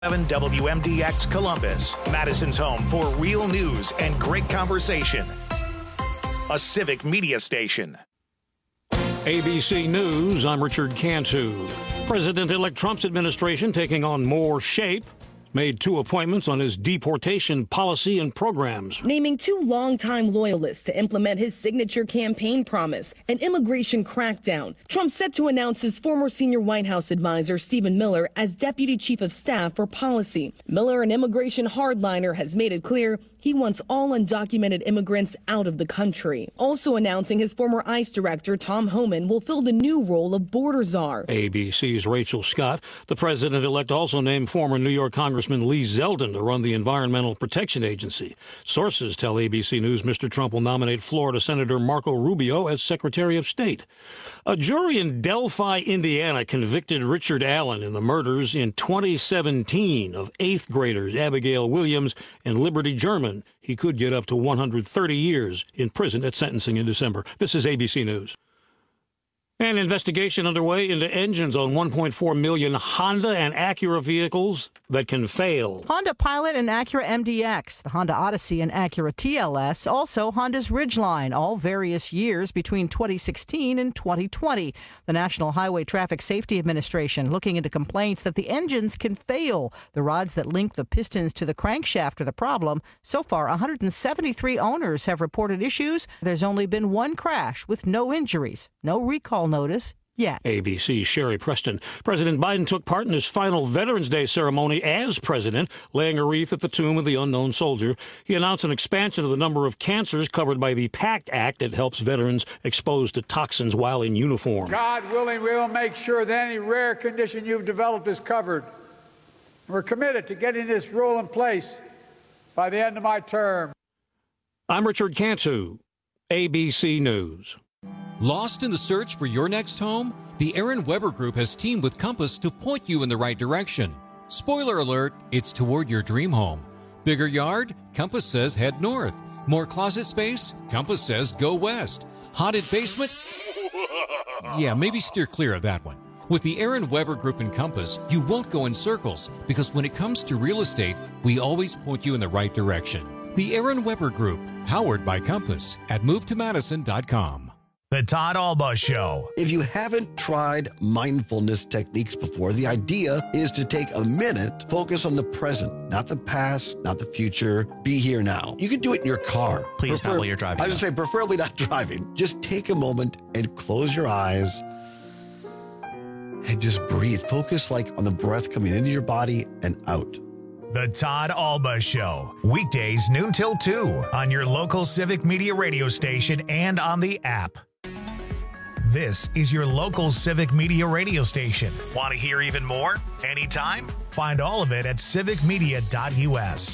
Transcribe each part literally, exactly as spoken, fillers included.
seven W M D X Columbus, Madison's home for real news and great conversation. A civic media station. A B C News, I'm Richard Cantu. President-elect Trump's administration taking on more shape. Made two appointments on his deportation policy and programs. Naming two longtime loyalists to implement his signature campaign promise, an immigration crackdown. Trump set to announce his former senior White House advisor, Stephen Miller, as deputy chief of staff for policy. Miller, an immigration hardliner, has made it clear he wants all undocumented immigrants out of the country. Also announcing his former ICE director, Tom Homan, will fill the new role of border czar. A B C's Rachel Scott. The president-elect also named former New York Congressman Lee Zeldin to run the Environmental Protection Agency. Sources tell A B C News Mister Trump will nominate Florida Senator Marco Rubio as Secretary of State. A jury in Delphi, Indiana, convicted Richard Allen in the murders in twenty seventeen of eighth graders Abigail Williams and Liberty German. He could get up to one hundred thirty years in prison at sentencing in December. This is A B C News. An investigation underway into engines on one point four million Honda and Acura vehicles that can fail. Honda Pilot and Acura M D X, the Honda Odyssey and Acura T L S, also Honda's Ridgeline, all various years between twenty sixteen and twenty twenty. The National Highway Traffic Safety Administration looking into complaints that the engines can fail. The rods that link the pistons to the crankshaft are the problem. So far, one hundred seventy-three owners have reported issues. There's only been one crash with no injuries, no recall notice yet. A B C's Sherry Preston. President Biden took part in his final Veterans Day ceremony as president, laying a wreath at the tomb of the unknown soldier. He announced an expansion of the number of cancers covered by the PACT Act that helps veterans exposed to toxins while in uniform. God willing, we will make sure that any rare condition you've developed is covered. We're committed to getting this rule in place by the end of my term. I'm Richard Cantu, A B C News. Lost in the search for your next home? The Aaron Weber Group has teamed with Compass to point you in the right direction. Spoiler alert, it's toward your dream home. Bigger yard? Compass says head north. More closet space? Compass says go west. Haunted basement? Yeah, maybe steer clear of that one. With the Aaron Weber Group and Compass, you won't go in circles because when it comes to real estate, we always point you in the right direction. The Aaron Weber Group, powered by Compass at move to madison dot com. The Todd Alba Show. If you haven't tried mindfulness techniques before, the idea is to take a minute, focus on the present, not the past, not the future. Be here now. You can do it in your car. Please Prefer- not while you're driving. I was going to say, preferably not driving. Just take a moment and close your eyes and just breathe. Focus like on the breath coming into your body and out. The Todd Alba Show. Weekdays noon till two on your local Civic Media radio station and on the app. This is your local Civic Media radio station. Want to hear even more? Anytime? Find all of it at civic media dot u s.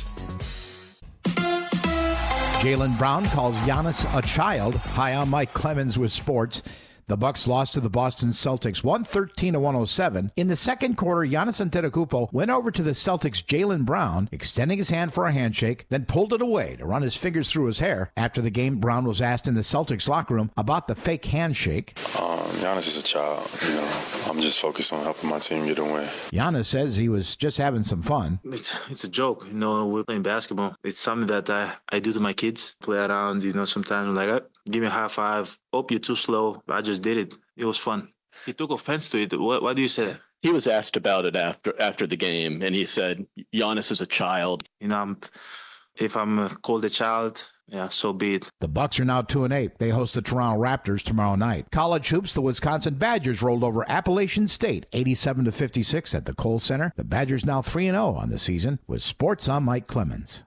Jaylen Brown calls Giannis a child. Hi, I'm Mike Clemens with sports. The Bucks lost to the Boston Celtics one thirteen to one oh seven. In the second quarter, Giannis Antetokounmpo went over to the Celtics' Jaylen Brown, extending his hand for a handshake, then pulled it away to run his fingers through his hair. After the game, Brown was asked in the Celtics locker room about the fake handshake. Um, Giannis is a child. You know, I'm just focused on helping my team get a win. Giannis says he was just having some fun. It's, it's a joke. You know, we're playing basketball. It's something that I, I do to my kids. Play around, you know, sometimes I'm like, oh, give me a high five. Oh, you're too slow. I just did it. It was fun. He took offense to it. What, what do you say? He was asked about it after after the game, and he said, Giannis is a child. You know, I'm, if I'm called a child, yeah, so be it. The Bucks are now two and eight. They host the Toronto Raptors tomorrow night. College hoops, the Wisconsin Badgers rolled over Appalachian State eighty-seven to fifty-six at the Kohl Center. The Badgers now three and oh on the season. With sports, I'm Mike Clemens.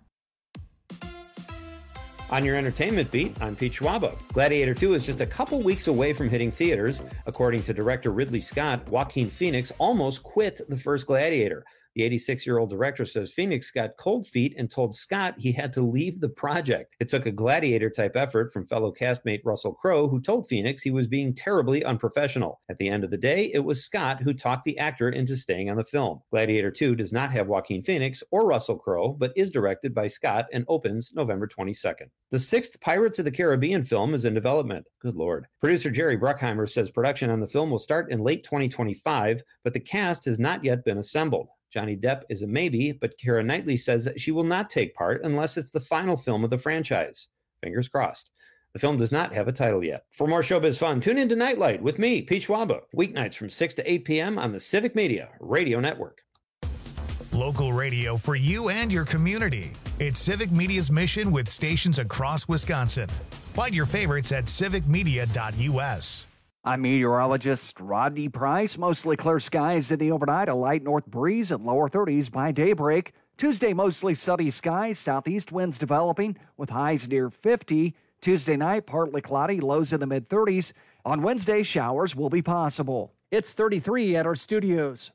On your entertainment beat, I'm Pete Schwaba. Gladiator two is just a couple weeks away from hitting theaters. According to director Ridley Scott, Joaquin Phoenix almost quit the first Gladiator. The eighty-six-year-old director says Phoenix got cold feet and told Scott he had to leave the project. It took a Gladiator-type effort from fellow castmate Russell Crowe, who told Phoenix he was being terribly unprofessional. At the end of the day, it was Scott who talked the actor into staying on the film. Gladiator two does not have Joaquin Phoenix or Russell Crowe, but is directed by Scott and opens November twenty-second. The sixth Pirates of the Caribbean film is in development. Good Lord. Producer Jerry Bruckheimer says production on the film will start in late twenty twenty-five, but the cast has not yet been assembled. Johnny Depp is a maybe, but Keira Knightley says that she will not take part unless it's the final film of the franchise. Fingers crossed. The film does not have a title yet. For more showbiz fun, tune into Nightlight with me, Pete Schwaba, weeknights from six to eight p.m. on the Civic Media Radio Network. Local radio for you and your community. It's Civic Media's mission with stations across Wisconsin. Find your favorites at civic media dot u s. I'm meteorologist Rodney Price. Mostly clear skies in the overnight, a light north breeze at lower thirties by daybreak. Tuesday, mostly sunny skies, southeast winds developing with highs near fifty. Tuesday night, partly cloudy, lows in the mid thirties. On Wednesday, showers will be possible. It's thirty-three at our studios.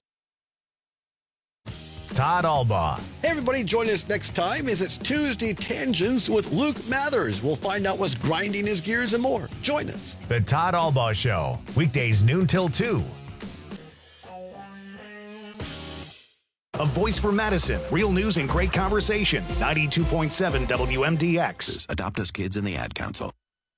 Todd Albaugh. Hey, everybody, join us next time as it's Tuesday Tangents with Luke Mathers. We'll find out what's grinding his gears and more. Join us. The Todd Albaugh Show, weekdays noon till two. A voice for Madison, real news and great conversation. ninety-two point seven W M D X. Adopt Us Kids and the Ad Council.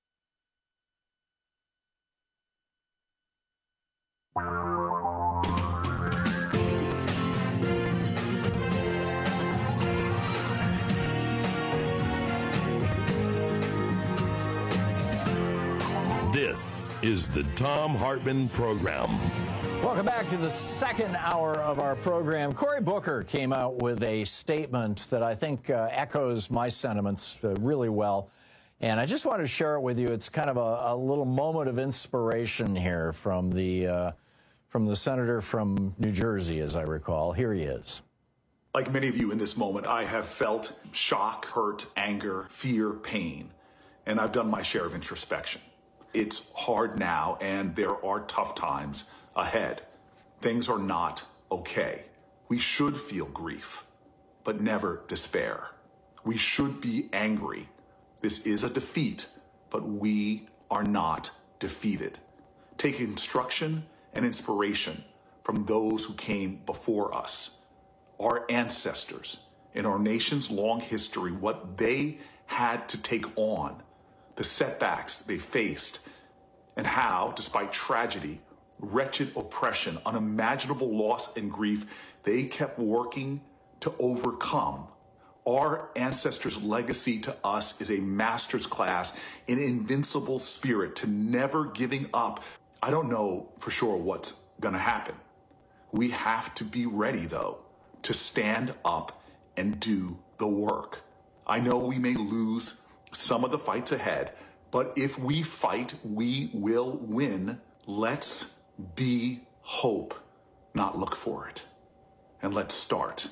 This is the Thom Hartmann Program. Welcome back to the second hour of our program. Cory Booker came out with a statement that I think uh, echoes my sentiments uh, really well. And I just wanted to share it with you. It's kind of a, a little moment of inspiration here from the, uh, from the senator from New Jersey, as I recall. Here he is. Like many of you in this moment, I have felt shock, hurt, anger, fear, pain, and I've done my share of introspection. It's hard now, and there are tough times ahead. Things are not okay. We should feel grief, but never despair. We should be angry. This is a defeat, but we are not defeated. Take instruction and inspiration from those who came before us, our ancestors, in our nation's long history, what they had to take on, the setbacks they faced, and how, despite tragedy, wretched oppression, unimaginable loss and grief, they kept working to overcome. Our ancestors' legacy to us is a master's class in invincible spirit, to never giving up. I don't know for sure what's gonna happen. We have to be ready, though, to stand up and do the work. I know we may lose some of the fights ahead, but if we fight, we will win. Let's be hope, not look for it. And let's start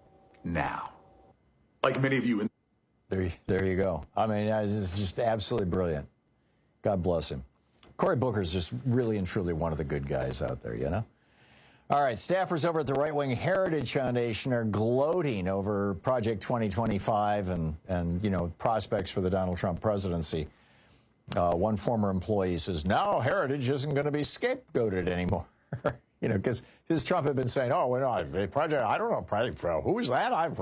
now. Like many of you in There, there you go. I mean, it's just absolutely brilliant. God bless him. Cory Booker's just really and truly one of the good guys out there, you know? All right, staffers over at the Right Wing Heritage Foundation are gloating over Project twenty twenty-five and, and you know, prospects for the Donald Trump presidency. Uh, one former employee says, now Heritage isn't going to be scapegoated anymore. You know, because Trump had been saying, oh, well, no, the project, I don't know, project, who's that? I've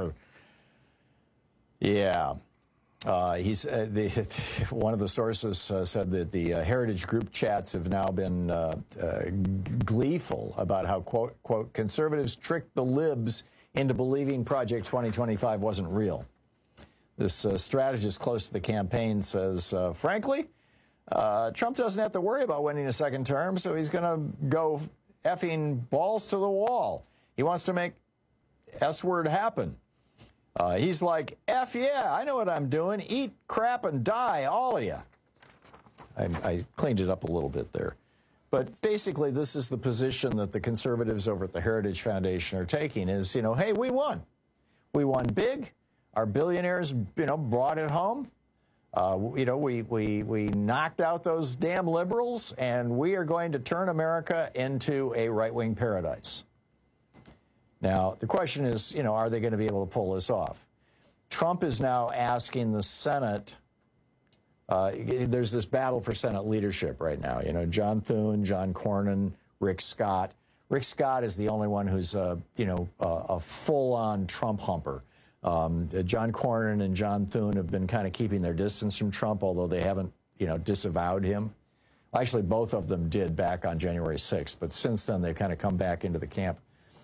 Yeah. Uh, he's uh, the, one of the sources uh, said that the uh, Heritage group chats have now been uh, uh, gleeful about how, quote, quote, conservatives tricked the libs into believing Project twenty twenty-five wasn't real. This uh, strategist close to the campaign says, uh, frankly, uh, Trump doesn't have to worry about winning a second term, so he's going to go effing balls to the wall. He wants to make S-word happen. Uh, he's like, F yeah, I know what I'm doing. Eat crap and die, all of you. I, I cleaned it up a little bit there. But basically, this is the position that the conservatives over at the Heritage Foundation are taking is, you know, hey, we won. We won big. Our billionaires, you know, brought it home. Uh, you know, we, we, we knocked out those damn liberals, and we are going to turn America into a right-wing paradise. Now, the question is, you know, are they going to be able to pull this off? Trump is now asking the Senate, uh, there's this battle for Senate leadership right now. You know, John Thune, John Cornyn, Rick Scott. Rick Scott is the only one who's, uh, you know, uh, a full-on Trump humper. Um, John Cornyn and John Thune have been kind of keeping their distance from Trump, although they haven't, you know, disavowed him. Actually, both of them did back on January sixth, but since then they've kind of come back into the camp.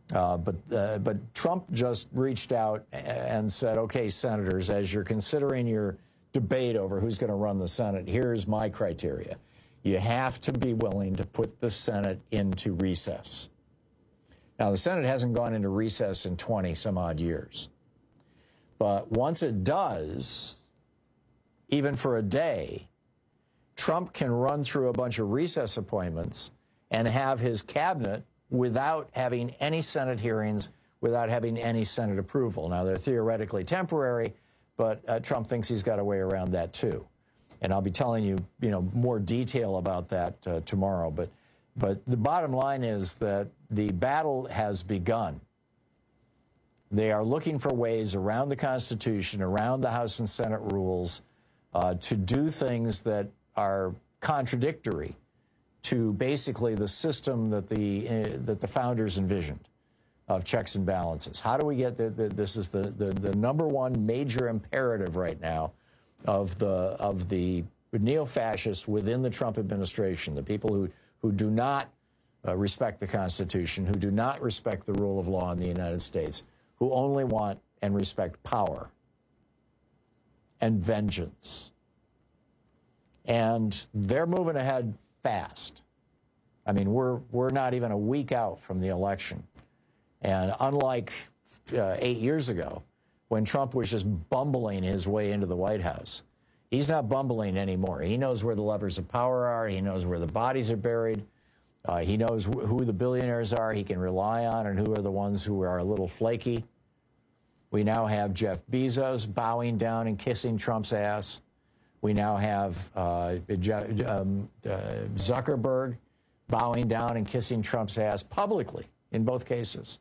Uh, but uh, but Trump just reached out and said, okay, senators, as you're considering your debate over who's going to run the Senate, here's my criteria. You have to be willing to put the Senate into recess. Now, the Senate hasn't gone into recess in twenty some odd years. But once it does, even for a day, Trump can run through a bunch of recess appointments and have his cabinet without having any Senate hearings, without having any Senate approval. Now, they're theoretically temporary, but uh, Trump thinks he's got a way around that, too. And I'll be telling you, you know, more detail about that uh, tomorrow. But, but the bottom line is that the battle has begun. They are looking for ways around the Constitution, around the House and Senate rules, uh, to do things that are contradictory to basically the system that the uh, that the founders envisioned of checks and balances. How do we get the, the, this is the, the the number one major imperative right now of the of the neo-fascists within the Trump administration, the people who who do not uh, respect the Constitution, who do not respect the rule of law in the United States, who only want and respect power and vengeance. And they're moving ahead fast. I mean, we're we're not even a week out from the election. And unlike uh, eight years ago, when Trump was just bumbling his way into the White House, he's not bumbling anymore. He knows where the levers of power are. He knows where the bodies are buried. Uh, he knows wh who the billionaires are he can rely on and who are the ones who are a little flaky. We now have Jeff Bezos bowing down and kissing Trump's ass. We now have uh, um, uh, Zuckerberg bowing down and kissing Trump's ass publicly in both cases.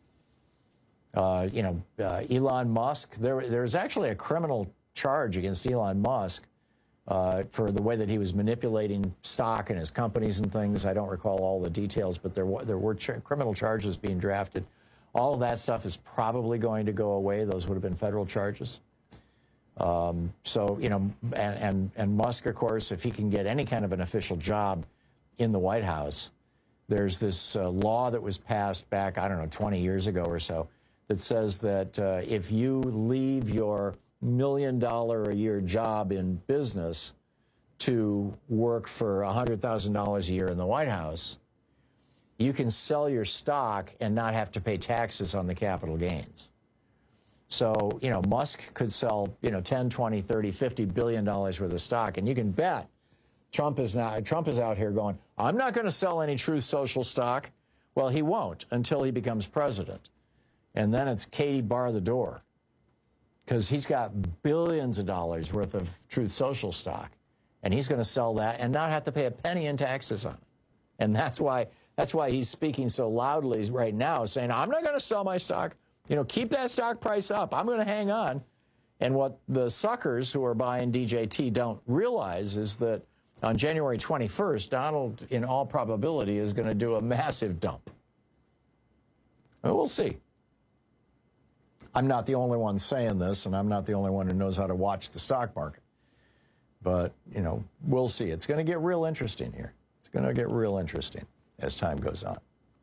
Uh, you know, uh, Elon Musk, there, there's actually a criminal charge against Elon Musk uh, for the way that he was manipulating stock in his companies and things. I don't recall all the details, but there, there were ch criminal charges being drafted. All of that stuff is probably going to go away. Those would have been federal charges. Um, so, you know, and, and, and Musk, of course, if he can get any kind of an official job in the White House, there's this uh, law that was passed back, I don't know, twenty years ago or so, that says that uh, if you leave your million dollar a year job in business to work for one hundred thousand dollars a year in the White House, you can sell your stock and not have to pay taxes on the capital gains. So, you know, Musk could sell, you know, ten, twenty, thirty, fifty billion dollars worth of stock. And you can bet Trump is now, Trump is out here going, I'm not going to sell any Truth Social stock. Well, he won't until he becomes president. And then it's Katie bar the door, because he's got billions of dollars worth of Truth Social stock. And he's going to sell that and not have to pay a penny in taxes on it. And that's why, that's why he's speaking so loudly right now, saying, I'm not going to sell my stock. You know, keep that stock price up. I'm going to hang on. And what the suckers who are buying D J T don't realize is that on January twenty-first, Donald, in all probability, is going to do a massive dump. Well, we'll see. I'm not the only one saying this, and I'm not the only one who knows how to watch the stock market. But, you know, we'll see. It's going to get real interesting here. It's going to get real interesting as time goes on.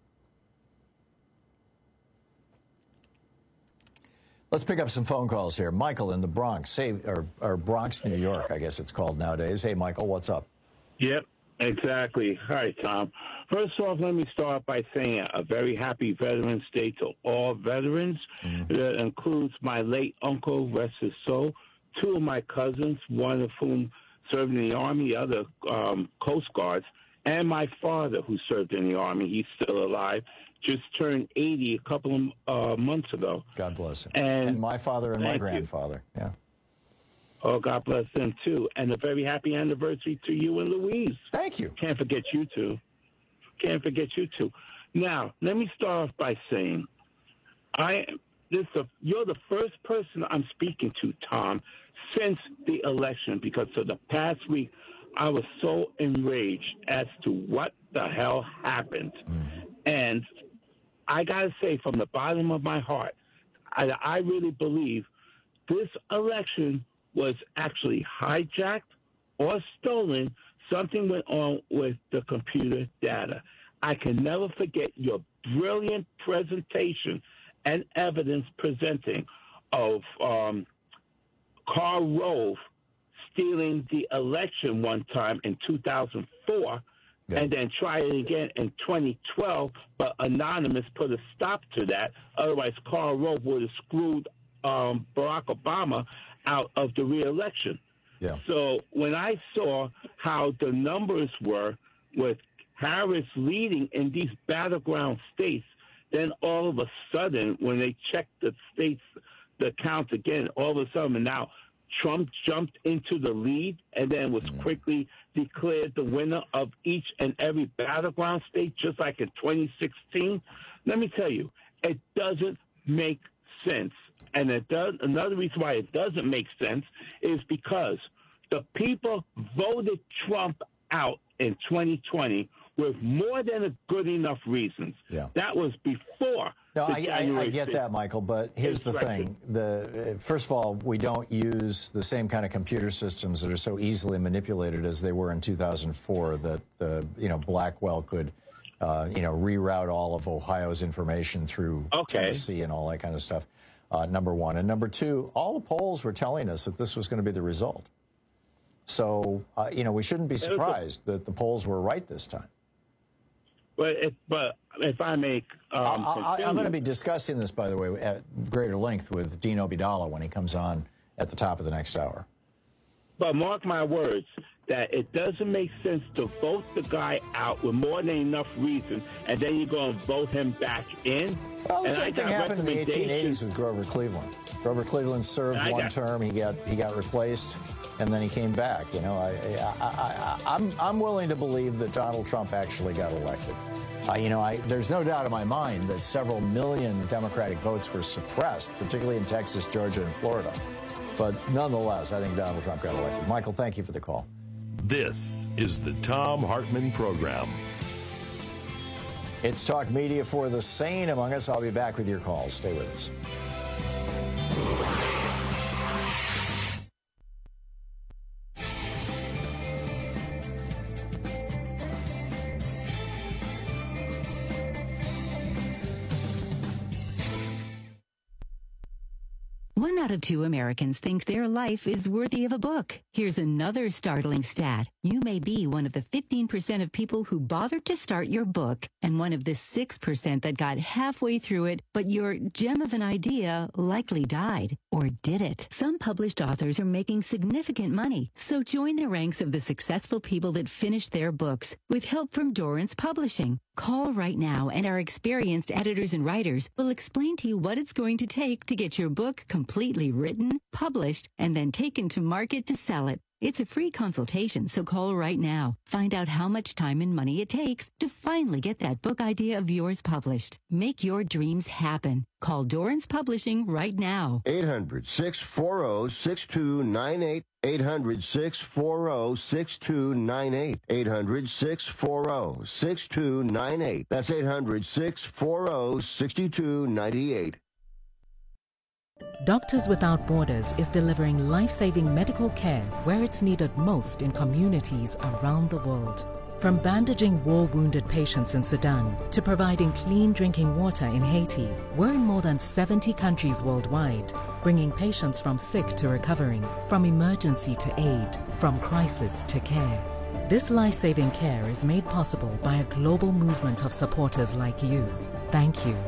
Let's pick up some phone calls here. Michael in the Bronx, say, or, or Bronx, New York, I guess it's called nowadays. Hey, Michael, what's up? Yep, exactly. Hi, Tom. First off, let me start by saying a very happy Veterans Day to all veterans. Mm-hmm. That includes my late uncle, rest his soul, two of my cousins, one of whom served in the Army, the other um, Coast Guards, and my father, who served in the Army. He's still alive. Just turned eighty a couple of uh, months ago. God bless him. And, and my father and my grandfather. You. Yeah. Oh, God bless them, too. And a very happy anniversary to you and Louise. Thank you. Can't forget you two. Can't forget you two. Now, let me start off by saying, I this a, you're the first person I'm speaking to, Tom, since the election, because for the past week, I was so enraged as to what the hell happened. Mm. And I got to say, from the bottom of my heart, I, I really believe this election was actually hijacked or stolen. Something went on with the computer data. I can never forget your brilliant presentation and evidence presenting of um, Karl Rove stealing the election one time in two thousand four, yeah. and then try it again in twenty twelve, but Anonymous put a stop to that. Otherwise, Karl Rove would have screwed um, Barack Obama out of the re-election. Yeah. So when I saw how the numbers were with Harris leading in these battleground states, then all of a sudden, when they checked the states, the counts again, all of a sudden now Trump jumped into the lead and then was quickly declared the winner of each and every battleground state, just like in twenty sixteen. Let me tell you, it doesn't make sense. And it does, another reason why it doesn't make sense is because the people voted Trump out in twenty twenty with more than a good enough reasons. Yeah. That was before. No, I, I, I get that, Michael, but here's the thing. The, first of all, we don't use the same kind of computer systems that are so easily manipulated as they were in two thousand four that, uh, you know, Blackwell could, uh, you know, reroute all of Ohio's information through okay. Tennessee and all that kind of stuff, uh, number one. And number two, all the polls were telling us that this was going to be the result. So, uh, you know, we shouldn't be surprised that the polls were right this time. But if, but if I make, um, I, I'm going to be discussing this, by the way, at greater length with Dean Obeidallah when he comes on at the top of the next hour. But mark my words, that it doesn't make sense to vote the guy out with more than enough reason, and then you're going to vote him back in. Well, the and same I thing happened in the eighteen eighties with Grover Cleveland. Grover Cleveland served one got, term, he got he got replaced, and then he came back. You know, I, I, I, I, I'm I'm willing to believe that Donald Trump actually got elected. Uh, you know, I, there's no doubt in my mind that several million Democratic votes were suppressed, particularly in Texas, Georgia, and Florida. But nonetheless, I think Donald Trump got elected. Michael, thank you for the call. This is the Thom Hartmann Program. It's Talk Media for the sane among us. I'll be back with your calls. Stay with us. One out of two Americans think their life is worthy of a book. Here's another startling stat. You may be one of the fifteen percent of people who bothered to start your book and one of the six percent that got halfway through it, but your gem of an idea likely died. Or did it? Some published authors are making significant money, so join the ranks of the successful people that finished their books with help from Dorrance Publishing. Call right now and our experienced editors and writers will explain to you what it's going to take to get your book completely written, published, and then taken to market to sell it. It's a free consultation, so call right now. Find out how much time and money it takes to finally get that book idea of yours published. Make your dreams happen. Call Dorrance Publishing right now. eight hundred, six four zero, six two nine eight. eight hundred, six four zero, six two nine eight. eight hundred, six four zero, six two nine eight. That's eight hundred, six four zero, six two nine eight. Doctors Without Borders is delivering life-saving medical care where it's needed most in communities around the world. From bandaging war-wounded patients in Sudan to providing clean drinking water in Haiti, we're in more than seventy countries worldwide, bringing patients from sick to recovering, from emergency to aid, from crisis to care. This life-saving care is made possible by a global movement of supporters like you. Thank you.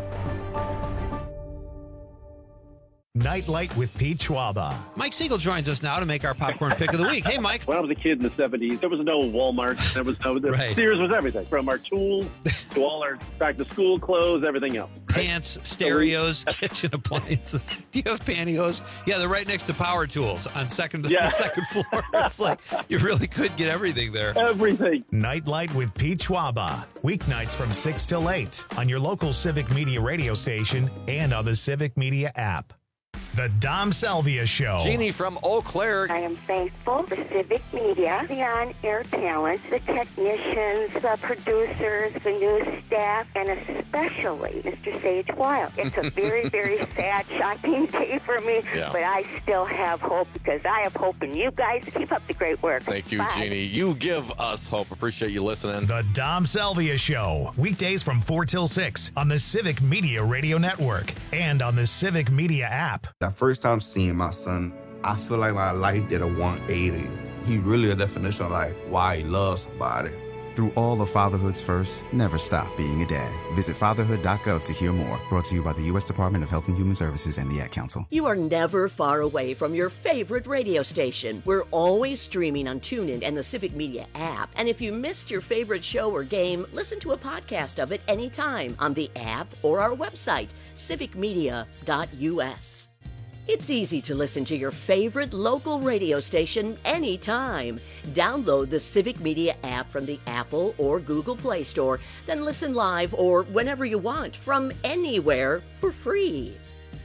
Nightlight with Pete Schwaba. Mike Siegel joins us now to make our popcorn pick of the week. Hey, Mike. When I was a kid in the seventies, there was no Walmart. There was no, the right. Sears was everything, from our tools to all our back-to-school clothes, everything else. Pants, stereos, kitchen appliances. Do you have pantyhose? Yeah, they're right next to power tools on second yeah. the second floor. It's like you really could get everything there. Everything. Nightlight with Pete Schwaba. Weeknights from six till eight on your local Civic Media radio station and on the Civic Media app. The Dom Salvia Show. Jeannie from Eau Claire. I am thankful for Civic Media, the on-air talent, the technicians, the producers, the news staff, and especially Mister Sage Wild. It's a very, very sad, shocking day for me, Yeah. but I still have hope because I have hope in you guys. Keep up the great work. Thank you, Bye. Jeannie. You give us hope. Appreciate you listening. The Dom Salvia Show. Weekdays from four till six on the Civic Media Radio Network and on the Civic Media app. The first time seeing my son, I feel like my life did a one eighty. He really a definition of like why he loves somebody. Through all of fatherhood's first, never stop being a dad. Visit fatherhood dot gov to hear more. Brought to you by the U S Department of Health and Human Services and the Ad Council. You are never far away from your favorite radio station. We're always streaming on TuneIn and the Civic Media app. And if you missed your favorite show or game, listen to a podcast of it anytime on the app or our website, civic media dot U S. It's easy to listen to your favorite local radio station anytime. Download the Civic Media app from the Apple or Google Play Store, then listen live or whenever you want from anywhere for free.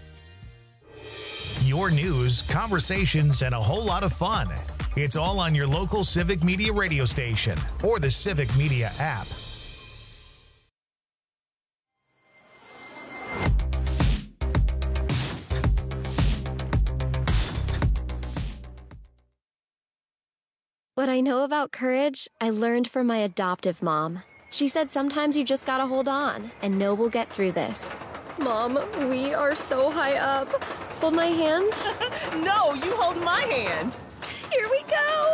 Your news, conversations, and a whole lot of fun. It's all on your local Civic Media radio station or the Civic Media app. What I know about courage, I learned from my adoptive mom. She said sometimes you just gotta hold on and know we'll get through this. Mom, we are so high up. Hold my hand. No, you hold my hand. Here we go.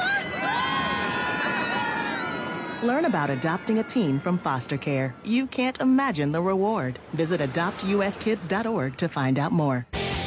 Learn about adopting a teen from foster care. You can't imagine the reward. Visit adopt u s kids dot org to find out more.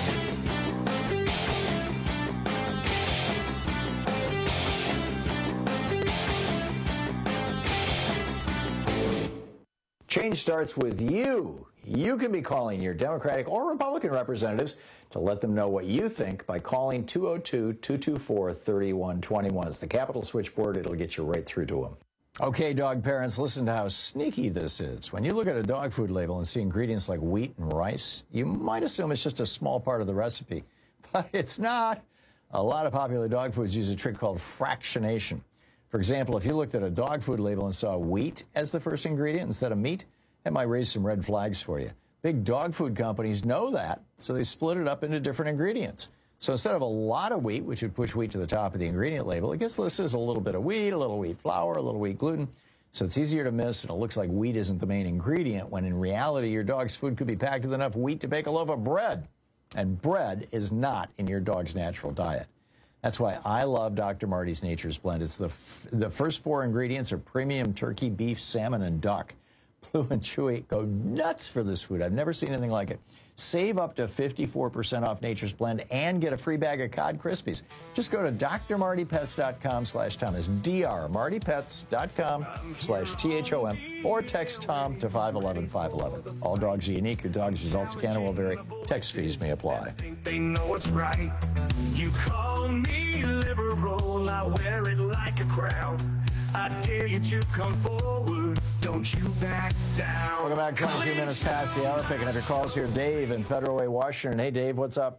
Change starts with you. You can be calling your Democratic or Republican representatives to let them know what you think by calling two oh two, two two four, three one two one. It's the Capitol switchboard. It'll get you right through to them. Okay, dog parents, listen to how sneaky this is. When you look at a dog food label and see ingredients like wheat and rice, you might assume it's just a small part of the recipe, but it's not. A lot of popular dog foods use a trick called fractionation. For example, if you looked at a dog food label and saw wheat as the first ingredient instead of meat, that might raise some red flags for you. Big dog food companies know that, so they split it up into different ingredients. So instead of a lot of wheat, which would push wheat to the top of the ingredient label, it gets listed as a little bit of wheat, a little wheat flour, a little wheat gluten. So it's easier to miss, and it looks like wheat isn't the main ingredient, when in reality, your dog's food could be packed with enough wheat to bake a loaf of bread. And bread is not in your dog's natural diet. That's why I love Doctor Marty's Nature's Blend. It's the, f the first four ingredients are premium turkey, beef, salmon, and duck. Blue and Chewy go nuts for this food. I've never seen anything like it. Save up to fifty-four percent off Nature's Blend and get a free bag of Cod Krispies. Just go to d r marty pets dot com slash Tom. It's d r marty pets dot com slash T H O M or text Tom to five one one, five one one. All dogs are unique. Your dog's results can and will vary. Text fees may apply. They know what's right. You call me liberal, I wear it like a crown. I dare you to come forward, don't you back down. Welcome back, twenty-two minutes past the hour. Picking up your calls here. Dave in Federal Way, Washington. Hey, Dave, what's up?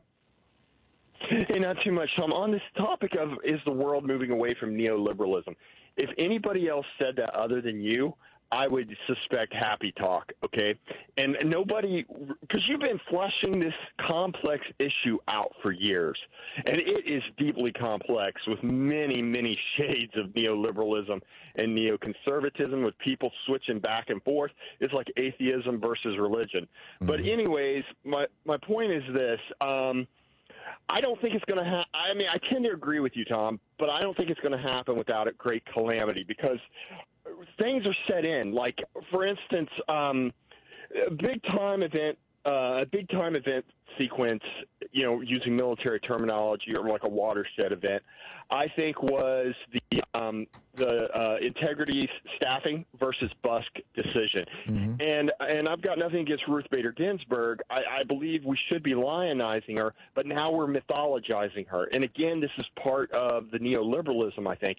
Hey, not too much, Tom. On this topic of is the world moving away from neoliberalism, if anybody else said that other than you, I would suspect happy talk, okay? And nobody, because you've been fleshing this complex issue out for years, and it is deeply complex with many, many shades of neoliberalism and neoconservatism, with people switching back and forth. It's like atheism versus religion. Mm-hmm. But anyways, my, my point is this. Um, I don't think it's going to happen. I mean, I tend to agree with you, Tom, but I don't think it's going to happen without a great calamity, because things are set in. Like, for instance, um, a big-time event, uh, a big-time event sequence, you know, using military terminology, or like a watershed event, I think was the um, the uh, integrity staffing versus Busk decision. Mm-hmm. And and I've got nothing against Ruth Bader Ginsburg. I, I believe we should be lionizing her, but now we're mythologizing her. And again, this is part of the neoliberalism, I think.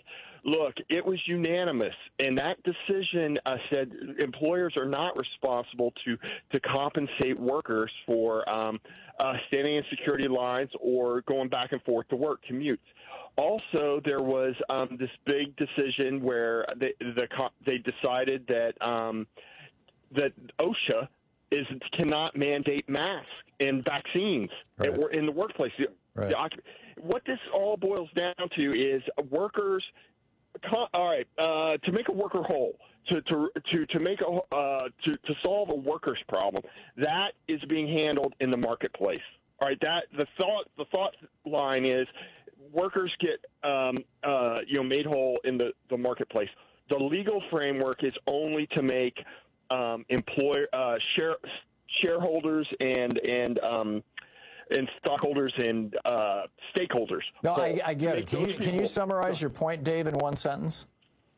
look, it was unanimous, and that decision uh, said employers are not responsible to, to compensate workers for um, uh, standing in security lines or going back and forth to work, commutes. Also, there was um, this big decision where they, the, they decided that um, that OSHA is cannot mandate masks and vaccines right. in the workplace. Right. What this all boils down to is workers. All right, uh, to make a worker whole, to to to to make a uh, to to solve a worker's problem, that is being handled in the marketplace. All right, that the thought the thought line is workers get um, uh, you know made whole in the, the marketplace. The legal framework is only to make um, employer uh, share shareholders and and um, and stockholders and uh, stakeholders. No, so I, I get it. Can you, can you summarize your point, Dave, in one sentence?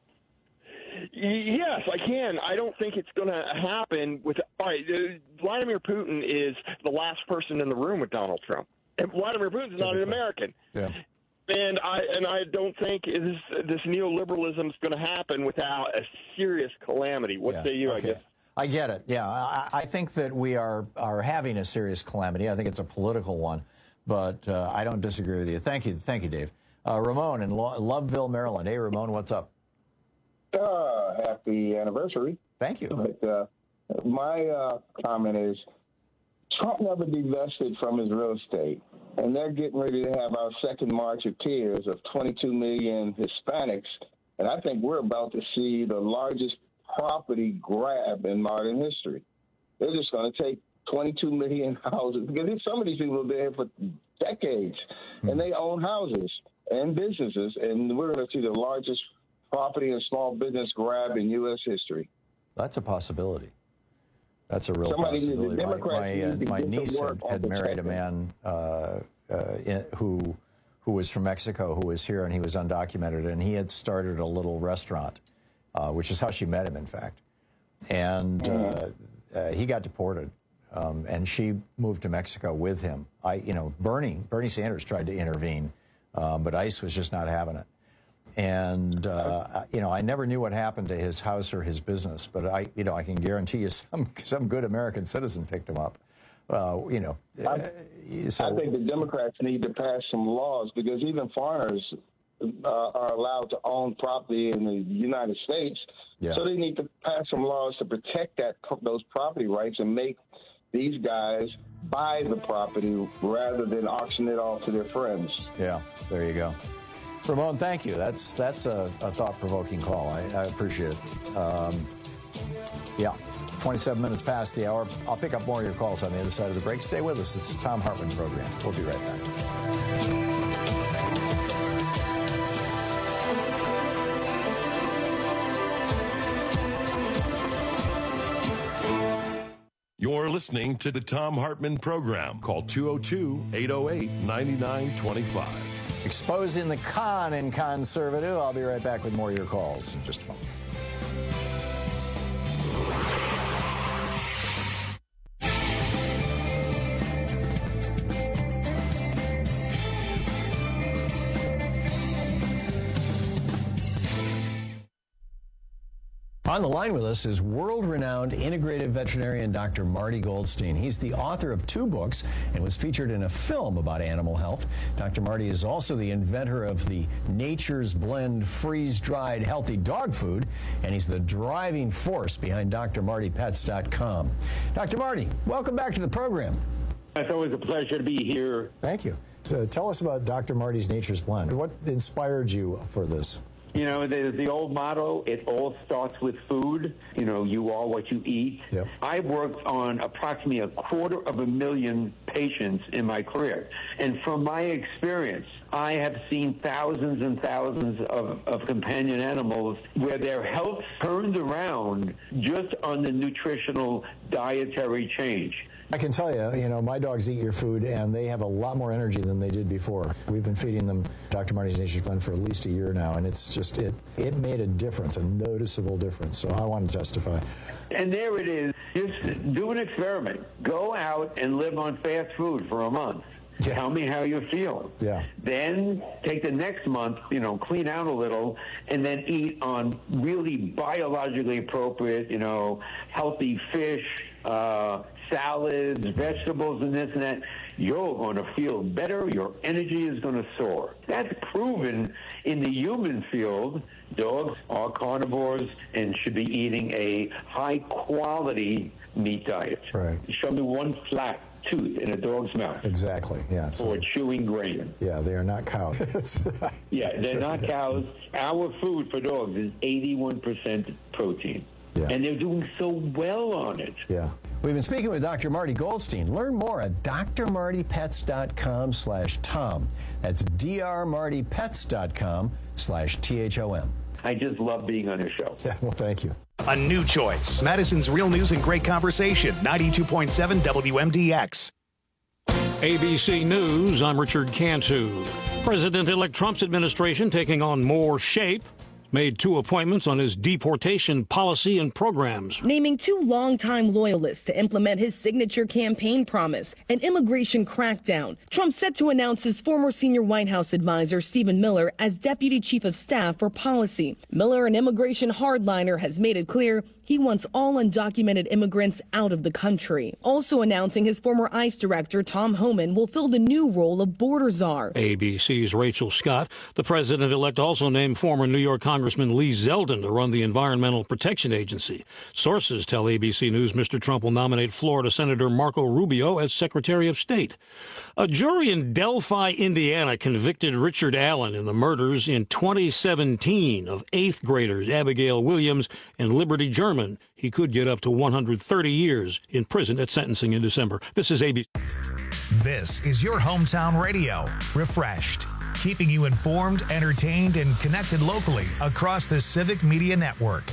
Yes, I can. I don't think it's going to happen with. All right, uh, Vladimir Putin is the last person in the room with Donald Trump, and Vladimir Putin is not an American. Yeah. And I and I don't think this this neoliberalism is going to happen without a serious calamity. What yeah. say you? Okay. I guess. I get it. Yeah, I, I think that we are are having a serious calamity. I think it's a political one, but uh, I don't disagree with you. Thank you, thank you, Dave. Uh, Ramon in Lo- Loveville, Maryland. Hey, Ramon, what's up? Uh, happy anniversary. Thank you. But uh, my uh, comment is, Trump never divested from his real estate, and they're getting ready to have our second March of Tears of twenty-two million Hispanics, and I think we're about to see the largest property grab in modern history. They're just going to take twenty-two million houses, because some of these people have been here for decades, mm-hmm. and they own houses and businesses, and we're going to see the largest property and small business grab in U S history. That's a possibility. That's a real Somebody possibility. My, my, uh, my niece had, had married a man uh, uh, in, who who was from Mexico, who was here, and he was undocumented, and he had started a little restaurant, uh, which is how she met him, in fact. And uh, uh, he got deported, um, and she moved to Mexico with him. I, you know, Bernie Bernie Sanders tried to intervene, um, but ICE was just not having it. And, uh, you know, I never knew what happened to his house or his business, but I, you know, I can guarantee you some some good American citizen picked him up. Uh, you know, I, so, I think the Democrats need to pass some laws, because even foreigners uh, are allowed to own property in the United States. Yeah. So they need to pass some laws to protect that those property rights and make these guys buy the property rather than auction it off to their friends. Yeah, there you go. Ramon, thank you. That's that's a, a thought-provoking call. I, I appreciate it. Um, yeah, twenty-seven minutes past the hour. I'll pick up more of your calls on the other side of the break. Stay with us. It's the Thom Hartmann Program. We'll be right back. You're listening to the Thom Hartmann Program. Call two oh two, eight oh eight, nine nine two five. Exposing the con in conservative. I'll be right back with more of your calls in just a moment. On the line with us is world-renowned integrative veterinarian Doctor Marty Goldstein. He's the author of two books and was featured in a film about animal health. Doctor Marty is also the inventor of the Nature's Blend freeze-dried healthy dog food, and he's the driving force behind D R Marty Pets dot com. Doctor Marty, welcome back to the program. It's always a pleasure to be here. Thank you. So tell us about Doctor Marty's Nature's Blend. What inspired you for this? You know, the, the old motto, it all starts with food. You know, you are what you eat. Yep. I've worked on approximately a quarter of a million patients in my career. And from my experience, I have seen thousands and thousands of, of companion animals where their health turned around just on the nutritional dietary change. I can tell you, you know, my dogs eat your food, and they have a lot more energy than they did before. We've been feeding them Doctor Marty's Nature's Blend for at least a year now, and it's just, it, it made a difference, a noticeable difference. So I want to testify. And there it is. Just do an experiment. Go out and live on fast food for a month. Tell me how you feel. Yeah. Then take the next month, you know, clean out a little, and then eat on really biologically appropriate, you know, healthy fish, uh, salads, vegetables, and this and that. You're going to feel better. Your energy is going to soar. That's proven in the human field. Dogs are carnivores and should be eating a high-quality meat diet. Right. Show me one flat tooth in a dog's mouth. Exactly, yeah. So, or chewing grain. Yeah, they are not cows. Yeah, they're not cows. Our food for dogs is eighty-one percent protein. Yeah. And they're doing so well on it. Yeah. We've been speaking with Doctor Marty Goldstein. Learn more at d r marty pets dot com slash tom. That's d r marty pets dot com slash T H O M. I just love being on the show. Yeah, well, thank you. A new choice. Madison's Real News and Great Conversation, ninety-two point seven W M D X. A B C News, I'm Richard Cantu. President-elect Trump's administration taking on more shape. Made two appointments on his deportation policy and programs. Naming two longtime loyalists to implement his signature campaign promise, an immigration crackdown. Trump set to announce his former senior White House advisor, Stephen Miller, as deputy chief of staff for policy. Miller, an immigration hardliner, has made it clear he wants all undocumented immigrants out of the country. Also announcing his former ICE director, Tom Homan, will fill the new role of border czar. A B C's Rachel Scott. The president-elect also named former New York Congressman Lee Zeldin to run the Environmental Protection Agency. Sources tell A B C News Mister Trump will nominate Florida Senator Marco Rubio as Secretary of State. A jury in Delphi, Indiana, convicted Richard Allen in the murders in twenty seventeen of eighth graders Abigail Williams and Liberty German. He could get up to one hundred thirty years in prison at sentencing in December. This is A B C. This is your hometown radio, refreshed, keeping you informed, entertained, and connected locally across the Civic Media Network.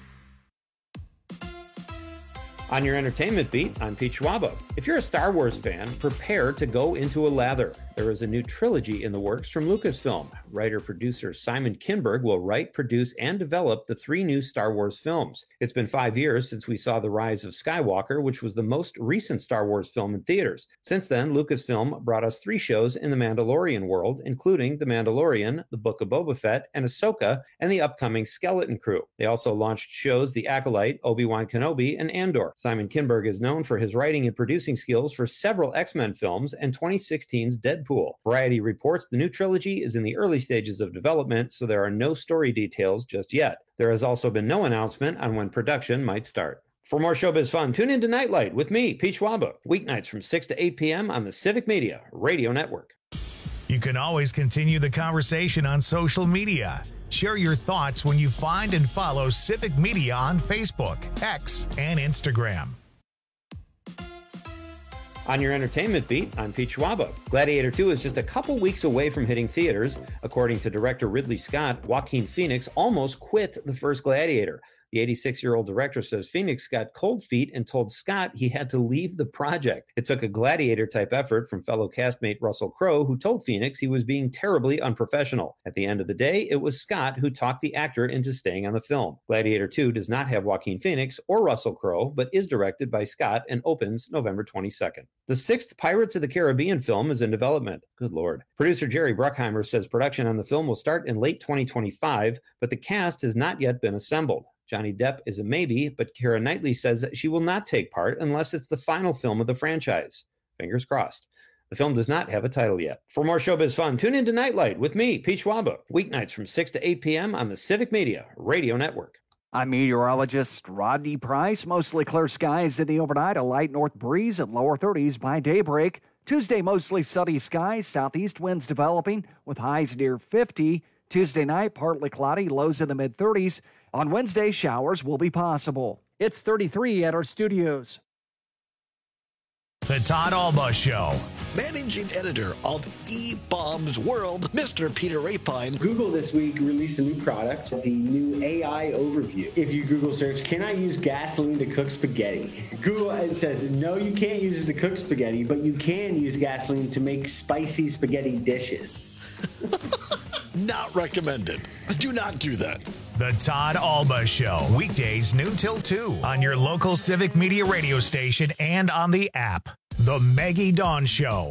On your entertainment beat, I'm Pete Schwaba. If you're a Star Wars fan, prepare to go into a lather. There is a new trilogy in the works from Lucasfilm. Writer-producer Simon Kinberg will write, produce, and develop the three new Star Wars films. It's been five years since we saw The Rise of Skywalker, which was the most recent Star Wars film in theaters. Since then, Lucasfilm brought us three shows in the Mandalorian world, including The Mandalorian, The Book of Boba Fett, and Ahsoka, and the upcoming Skeleton Crew. They also launched shows The Acolyte, Obi-Wan Kenobi, and Andor. Simon Kinberg is known for his writing and producing skills for several X-Men films and twenty sixteen's Deadpool. Variety reports the new trilogy is in the early stages of development, so there are no story details just yet. There has also been no announcement on when production might start. For more showbiz fun, tune in to Nightlight with me, Pete Schwaba, weeknights from six to eight p.m. on the Civic Media Radio Network. You can always continue the conversation on social media. Share your thoughts when you find and follow Civic Media on Facebook, X, and Instagram. On your entertainment beat, I'm Pete Schwaba. Gladiator two is just a couple weeks away from hitting theaters. According to director Ridley Scott, Joaquin Phoenix almost quit the first Gladiator. The eighty-six-year-old director says Phoenix got cold feet and told Scott he had to leave the project. It took a Gladiator-type effort from fellow castmate Russell Crowe, who told Phoenix he was being terribly unprofessional. At the end of the day, it was Scott who talked the actor into staying on the film. Gladiator two does not have Joaquin Phoenix or Russell Crowe, but is directed by Scott and opens November twenty-second. The sixth Pirates of the Caribbean film is in development. Good Lord. Producer Jerry Bruckheimer says production on the film will start in late twenty twenty-five, but the cast has not yet been assembled. Johnny Depp is a maybe, but Keira Knightley says that she will not take part unless it's the final film of the franchise. Fingers crossed. The film does not have a title yet. For more showbiz fun, tune in to Nightlight with me, Pete Schwaba, weeknights from six to eight p.m. on the Civic Media Radio Network. I'm meteorologist Rodney Price. Mostly clear skies in the overnight, a light north breeze at lower thirties by daybreak. Tuesday, mostly sunny skies, southeast winds developing with highs near fifty. Tuesday night, partly cloudy, lows in the mid-thirties. On Wednesday, showers will be possible. It's thirty-three at our studios. The Todd Alba Show. Managing editor of E-Bombs World, Mister Peter Rapine. Google this week released a new product, the new A I Overview. If you Google search, can I use gasoline to cook spaghetti? Google it says, no, you can't use it to cook spaghetti, but you can use gasoline to make spicy spaghetti dishes. Not recommended. Do not do that. The Todd Alba Show. Weekdays noon till two on your local Civic Media radio station and on the app. The Maggie Dawn Show.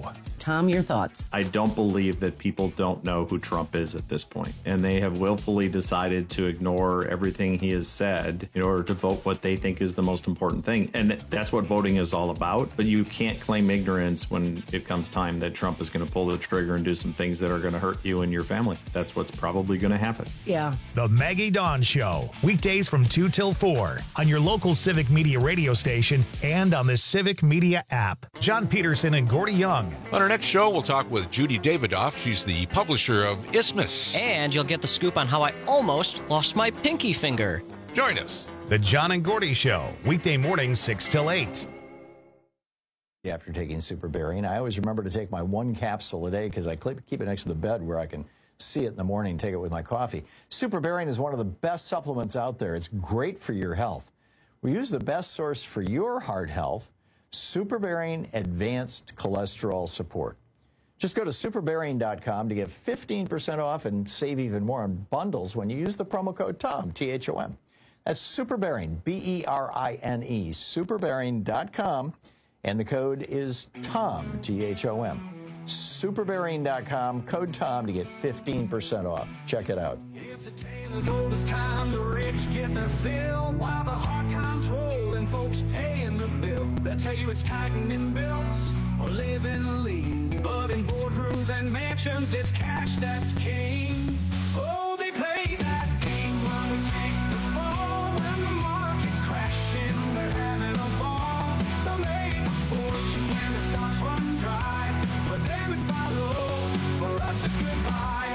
Tom, your thoughts? I don't believe that people don't know who Trump is at this point, and they have willfully decided to ignore everything he has said in order to vote what they think is the most important thing. And that's what voting is all about. But you can't claim ignorance when it comes time that Trump is going to pull the trigger and do some things that are going to hurt you and your family. That's what's probably going to happen. Yeah. The Maggie Dawn Show, weekdays from two till four on your local Civic Media radio station and on the Civic Media app. John Peterson and Gordy Young. On our next show, we'll talk with Judy Davidoff. She's the publisher of Isthmus. And you'll get the scoop on how I almost lost my pinky finger. Join us. The John and Gordy Show, weekday mornings six till eight. After taking Super Berry, and I always remember to take my one capsule a day because I keep it next to the bed where I can see it in the morning and take it with my coffee. Super Berry is one of the best supplements out there. It's great for your health. We use the best source for your heart health, Super Berry Advanced Cholesterol Support. Just go to super berry dot com to get fifteen percent off and save even more on bundles when you use the promo code TOM, T H O M. That's Super Berry, B E R I N E, super berry dot com, and the code is TOM, T H O M. super berry dot com, code TOM to get fifteen percent off. Check it out. It's a tale as old as time, the rich get their fill, while the hard times roll and folks paying the bill. They'll tell you it's tightening belts or living lean, but in boardrooms and mansions, it's cash that's king. Oh, they play that game while we take the fall. When the market's crashing, they're having a ball. They'll make a fortune when the stocks run dry. For them it's buy low, for us it's goodbye.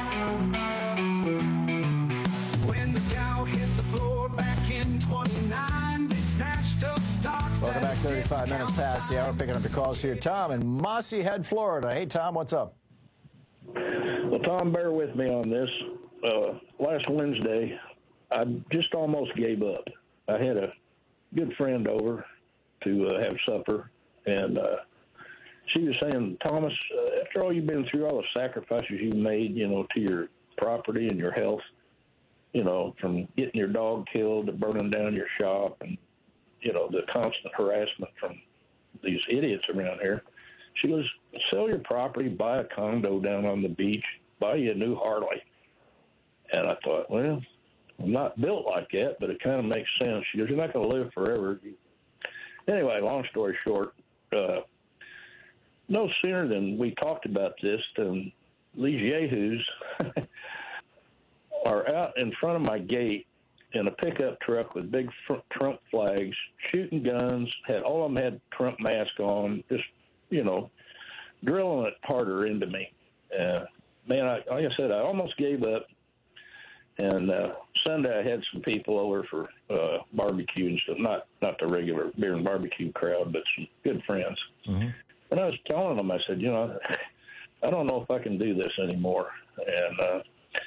When the Dow hit the floor back in twenty-nine, they snatched up stocks. Welcome back, thirty-five minutes past the hour. Picking up the calls here. Tom in Mossy Head, Florida. Hey, Tom, what's up? Well, Tom, bear with me on this. Uh, last Wednesday, I just almost gave up. I had a good friend over to uh, have supper, and uh, she was saying, Thomas, uh, after all you've been through, all the sacrifices you made, you know, to your property and your health, you know, from getting your dog killed to burning down your shop and, you know, the constant harassment from these idiots around here. She goes, sell your property, buy a condo down on the beach, buy you a new Harley. And I thought, well, I'm not built like that, but it kind of makes sense. She goes, you're not going to live forever. Anyway, long story short, uh, no sooner than we talked about this than these yahoos are out in front of my gate in a pickup truck with big Trump flags, shooting guns, had all of them had Trump masks on, just, you know, drilling it harder into me. Uh, man, I, like I said, I almost gave up. And uh, Sunday I had some people over for uh, barbecue and stuff, not, not the regular beer and barbecue crowd, but some good friends. Mm-hmm. And I was telling them, I said, you know, I don't know if I can do this anymore. And uh,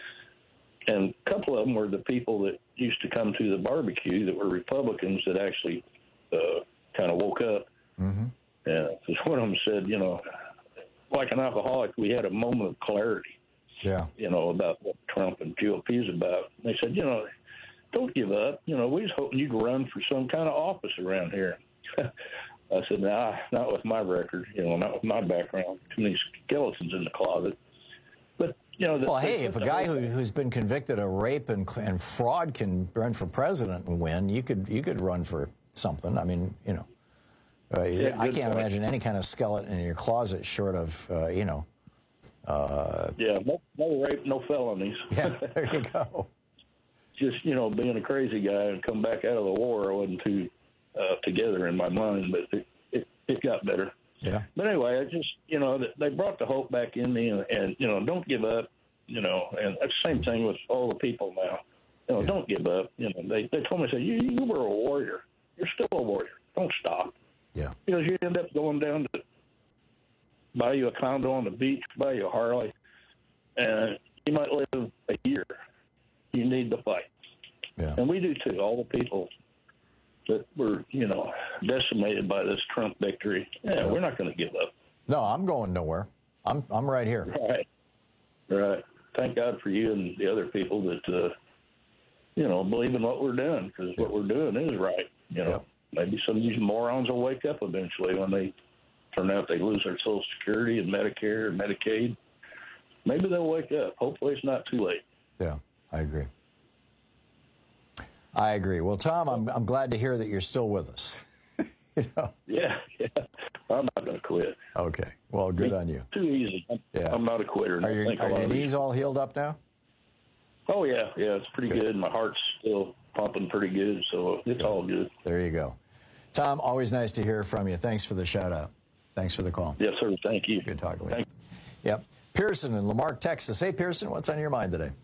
and a couple of them were the people that used to come to the barbecue that were Republicans that actually uh, kind of woke up. Mm-hmm. And because one of them said, you know, like an alcoholic, we had a moment of clarity. Yeah. You know, about what Trump and G O P is about. And they said, you know, don't give up. You know, we was hoping you'd run for some kind of office around here. I said, nah, not with my record, you know, not with my background. Too many skeletons in the closet. But, you know. The, well, hey, the, if a guy who, who's been convicted of rape and, and fraud can run for president and win, you could you could run for something. I mean, you know, uh, yeah, I can't point. imagine any kind of skeleton in your closet short of, uh, you know. Uh, yeah, no, no rape, no felonies. Yeah, there you go. Just, you know, being a crazy guy and come back out of the war, I wasn't too uh, together in my mind, but it, it, it got better. Yeah. But anyway, I just, you know, they brought the hope back in me and, and you know, don't give up, you know, and that's the same thing with all the people now. You know, yeah. Don't give up. You know, they, they told me, said, you, you were a warrior. You're still a warrior. Don't stop. Yeah. Because you end up going down to buy you a condo on the beach, buy you a Harley, and you might live a year. You need to fight. Yeah. And we do too, all the people that were, you know, decimated by this Trump victory. Yeah, yeah. We're not going to give up. No, I'm going nowhere. I'm I'm right here. Right. Right. Thank God for you and the other people that, uh, you know, believe in what we're doing, because yeah. what we're doing is right. You know, yeah. Maybe some of these morons will wake up eventually when they turn out they lose their Social Security and Medicare and Medicaid. Maybe they'll wake up. Hopefully it's not too late. Yeah, I agree. I agree. Well, Tom, I'm, I'm glad to hear that you're still with us. you know? Yeah, yeah. I'm not going to quit. Okay. Well, good on you. Too easy. I'm, yeah. I'm not a quitter. Are, your, are your knees all healed up now? Oh, yeah. Yeah, it's pretty good. good. My heart's still pumping pretty good, so it's all good. There you go. Tom, always nice to hear from you. Thanks for the shout-out. Thanks for the call. Yes, sir. Thank you. Good talking with Thank you. Yep. Pearson in Lamarck, Texas. Hey, Pearson, what's on your mind today?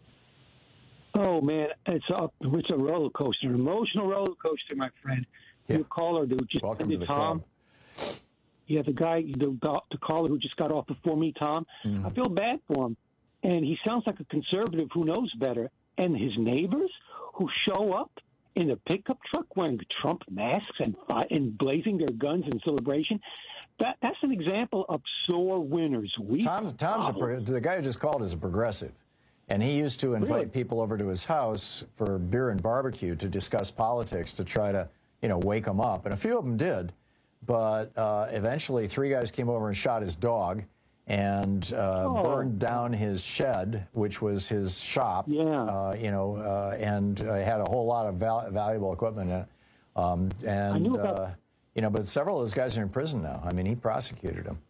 Oh, man, it's a, it's a roller coaster, emotional roller coaster, my friend. Yeah. Your caller, dude, just Welcome to the Tom. club. Yeah, the guy, the, the caller who just got off before me, Tom. Mm-hmm. I feel bad for him. And he sounds like a conservative who knows better. And his neighbors who show up in a pickup truck wearing Trump masks and, and blazing their guns in celebration. That that's an example of sore winners. We Tom, Tom's a, the guy who just called is a progressive, and he used to invite really? people over to his house for beer and barbecue to discuss politics to try to, you know, wake them up. And a few of them did, but uh, eventually three guys came over and shot his dog and uh, oh. burned down his shed, which was his shop. Yeah. Uh, you know, uh, and uh, had a whole lot of val- valuable equipment in it. Um, and I knew about- uh, you know, but several of those guys are in prison now. I mean, he prosecuted them.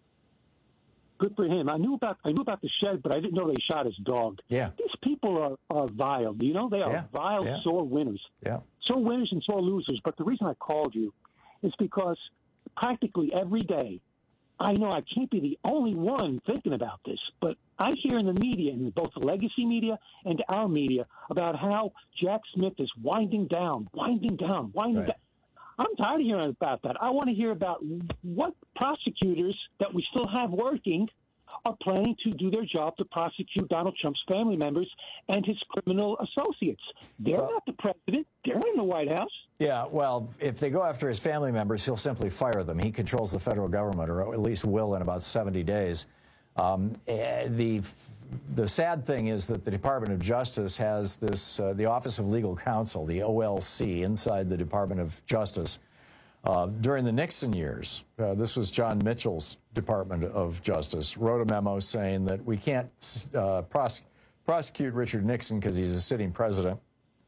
Good for him. I knew about I knew about the shed, but I didn't know they shot his dog. Yeah. These people are, are vile. You know, they are Yeah. vile, Yeah. sore winners. Yeah. Sore winners and sore losers. But the reason I called you is because practically every day, I know I can't be the only one thinking about this, but I hear in the media, in both the legacy media and our media, about how Jack Smith is winding down, winding down, winding Right. down. I'm tired of hearing about that. I want to hear about what prosecutors that we still have working are planning to do their job to prosecute Donald Trump's family members and his criminal associates. They're well, not the president. They're in the White House. Yeah, well, if they go after his family members, he'll simply fire them. He controls the federal government, or at least will in about seventy days. Um, the the sad thing is that the Department of Justice has this, uh, the Office of Legal Counsel, the O L C, inside the Department of Justice. Uh, during the Nixon years, uh, this was John Mitchell's Department of Justice, wrote a memo saying that we can't uh, pros- prosecute Richard Nixon because he's a sitting president,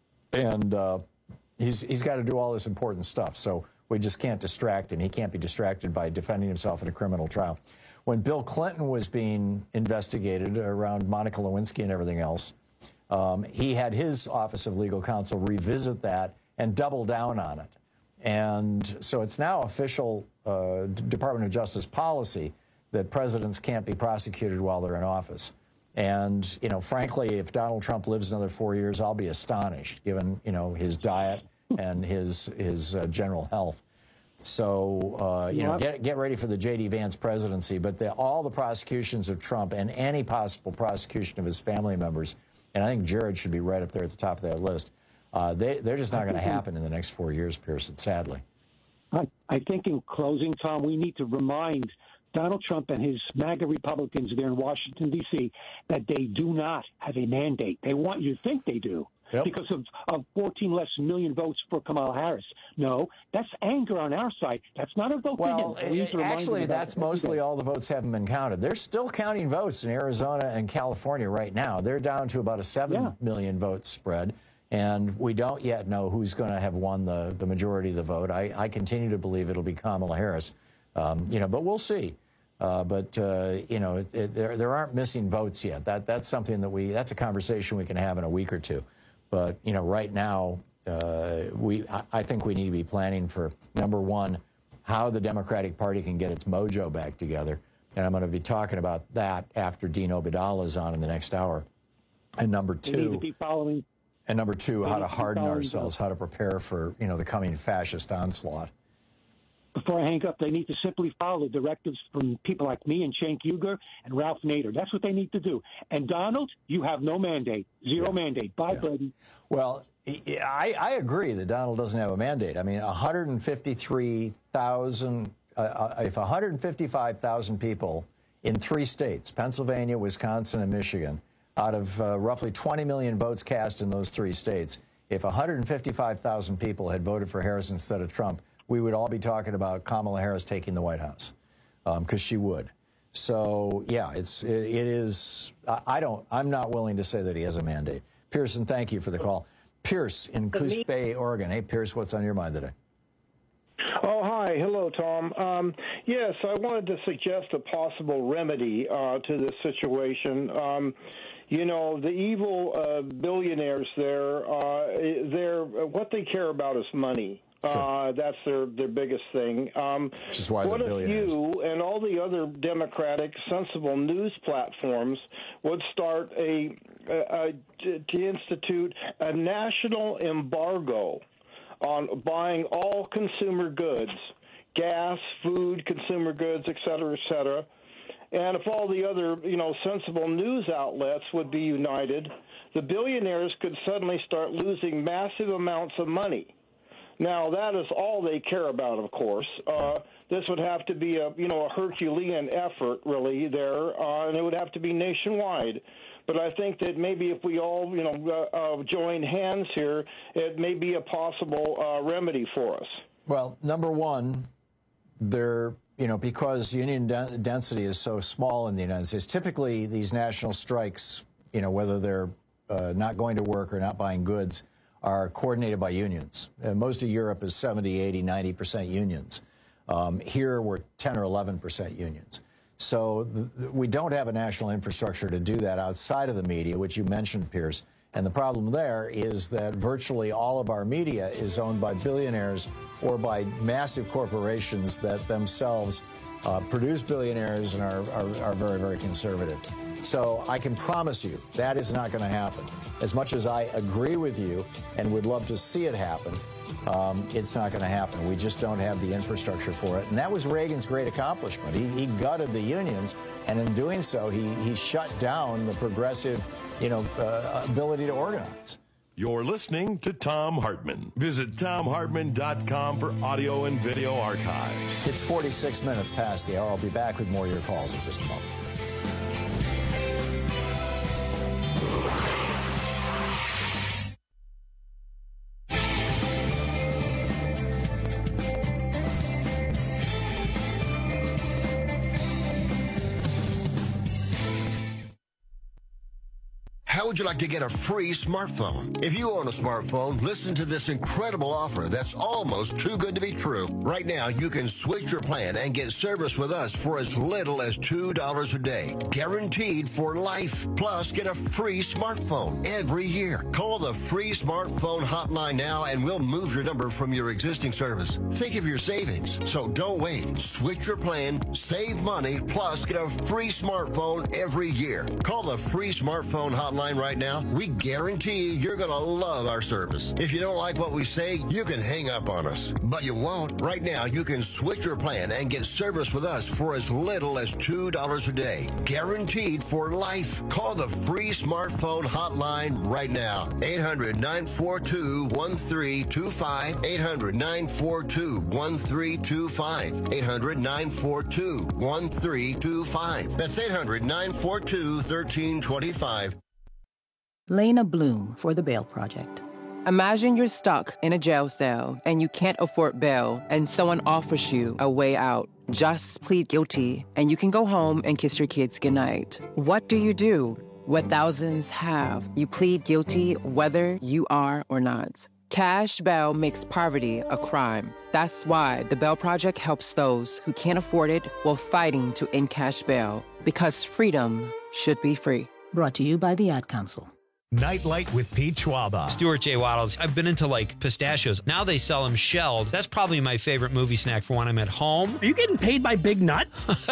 and uh, he's he's got to do all this important stuff. So we just can't distract him. He can't be distracted by defending himself in a criminal trial. When Bill Clinton was being investigated around Monica Lewinsky and everything else, um, he had his Office of Legal Counsel revisit that and double down on it. And so it's now official uh, Department of Justice policy that presidents can't be prosecuted while they're in office. And, you know, frankly, if Donald Trump lives another four years, I'll be astonished, given, you know, his diet and his his uh, general health. So, uh, you know, get get ready for the J D Vance presidency. But the, all the prosecutions of Trump and any possible prosecution of his family members, and I think Jared should be right up there at the top of that list, uh, they, they're just not going to happen in the next four years, Pearson, sadly. I, I think in closing, Tom, we need to remind Donald Trump and his MAGA Republicans there in Washington, D C, that they do not have a mandate. They want you to think they do. Yep. Because of, of fourteen less million votes for Kamala Harris. No, that's anger on our side. That's not a vote well, for him. We Well, actually, that's mostly all the votes haven't been counted. They're still counting votes in Arizona and California right now. They're down to about a seven yeah. million vote spread, and we don't yet know who's going to have won the, the majority of the vote. I, I continue to believe it'll be Kamala Harris, um, you know, but we'll see. Uh, but, uh, you know, it, it, there, there aren't missing votes yet. That That's something that we, that's a conversation we can have in a week or two. But, you know, right now, uh, we I think we need to be planning for, number one, how the Democratic Party can get its mojo back together. And I'm going to be talking about that after Dean Obeidallah is on in the next hour. And number two, we need to be following, and number two, how to harden ourselves, how to prepare for, you know, the coming fascist onslaught. Before I hang up, they need to simply follow the directives from people like me and Cenk Uygur and Ralph Nader. That's what they need to do. And Donald, you have no mandate, zero yeah. mandate. Bye, yeah. Brady. Well, I, I agree that Donald doesn't have a mandate. I mean, one hundred fifty-three thousand, uh, if one hundred fifty-five thousand people in three states, Pennsylvania, Wisconsin, and Michigan, out of uh, roughly twenty million votes cast in those three states, if one hundred fifty-five thousand people had voted for Harris instead of Trump, we would all be talking about Kamala Harris taking the White House. because um, she would. So, yeah, it's it, it is. I, I don't. I'm not willing to say that he has a mandate. Pearson, thank you for the call. Pierce in Coos Bay, Oregon. Hey, Pierce, what's on your mind today? Oh, hi. Hello, Tom. Um, yes, I wanted to suggest a possible remedy uh, to this situation. Um, you know, the evil uh, billionaires there, uh, they're, what they care about is money. Sure. Uh, that's their, their biggest thing. Um, Which is why what they're billionaires. If you and all the other democratic, sensible news platforms would start a, a, a to institute a national embargo on buying all consumer goods, gas, food, consumer goods, et cetera, et cetera. And if all the other, you know, sensible news outlets would be united, the billionaires could suddenly start losing massive amounts of money. Now, that is all they care about, of course. Uh, this would have to be a, you know, a Herculean effort, really, there, uh, and it would have to be nationwide. But I think that maybe if we all, you know, uh, uh, join hands here, it may be a possible uh, remedy for us. Well, number one, there, you know, because union de- density is so small in the United States, typically these national strikes, you know, whether they're uh, not going to work or not buying goods, are coordinated by unions. Uh, most of Europe is seventy, eighty, ninety percent unions. Um, here, we're ten or eleven percent unions. So th- th- we don't have a national infrastructure to do that outside of the media, which you mentioned, Pierce. And the problem there is that virtually all of our media is owned by billionaires or by massive corporations that themselves uh, produce billionaires and are, are, are very, very conservative. So I can promise you that is not going to happen. As much as I agree with you and would love to see it happen, um, it's not going to happen. We just don't have the infrastructure for it. And that was Reagan's great accomplishment. He, he gutted the unions, and in doing so, he, he shut down the progressive, you know, uh, ability to organize. You're listening to Thom Hartmann. Visit Thom Hartmann dot com for audio and video archives. It's forty-six minutes past the hour. I'll be back with more of your calls in just a moment. How would you like to get a free smartphone? If you own a smartphone, listen to this incredible offer that's almost too good to be true. Right now, you can switch your plan and get service with us for as little as two dollars a day. Guaranteed for life. Plus, get a free smartphone every year. Call the free smartphone hotline now and we'll move your number from your existing service. Think of your savings. So don't wait. Switch your plan, save money, plus get a free smartphone every year. Call the free smartphone hotline right now. We guarantee you're going to love our service. If you don't like what we say, you can hang up on us. But you won't. Right now, you can switch your plan and get service with us for as little as two dollars a day. Guaranteed for life. Call the free smartphone hotline right now. eight hundred, nine four two, one three two five. eight hundred, nine four two, one three two five. eight hundred, nine four two, one three two five. That's eight hundred, nine four two, one three two five. Lena Bloom for the Bail Project. Imagine you're stuck in a jail cell and you can't afford bail and someone offers you a way out. Just plead guilty and you can go home and kiss your kids goodnight. What do you do? What thousands have. You plead guilty whether you are or not. Cash bail makes poverty a crime. That's why the Bail Project helps those who can't afford it while fighting to end cash bail. Because freedom should be free. Brought to you by the Ad Council. Nightlight with Pete Schwaba. Stuart J. Waddles. I've been into like pistachios. Now they sell them shelled. That's probably my favorite movie snack for when I'm at home. Are you getting paid by Big Nut?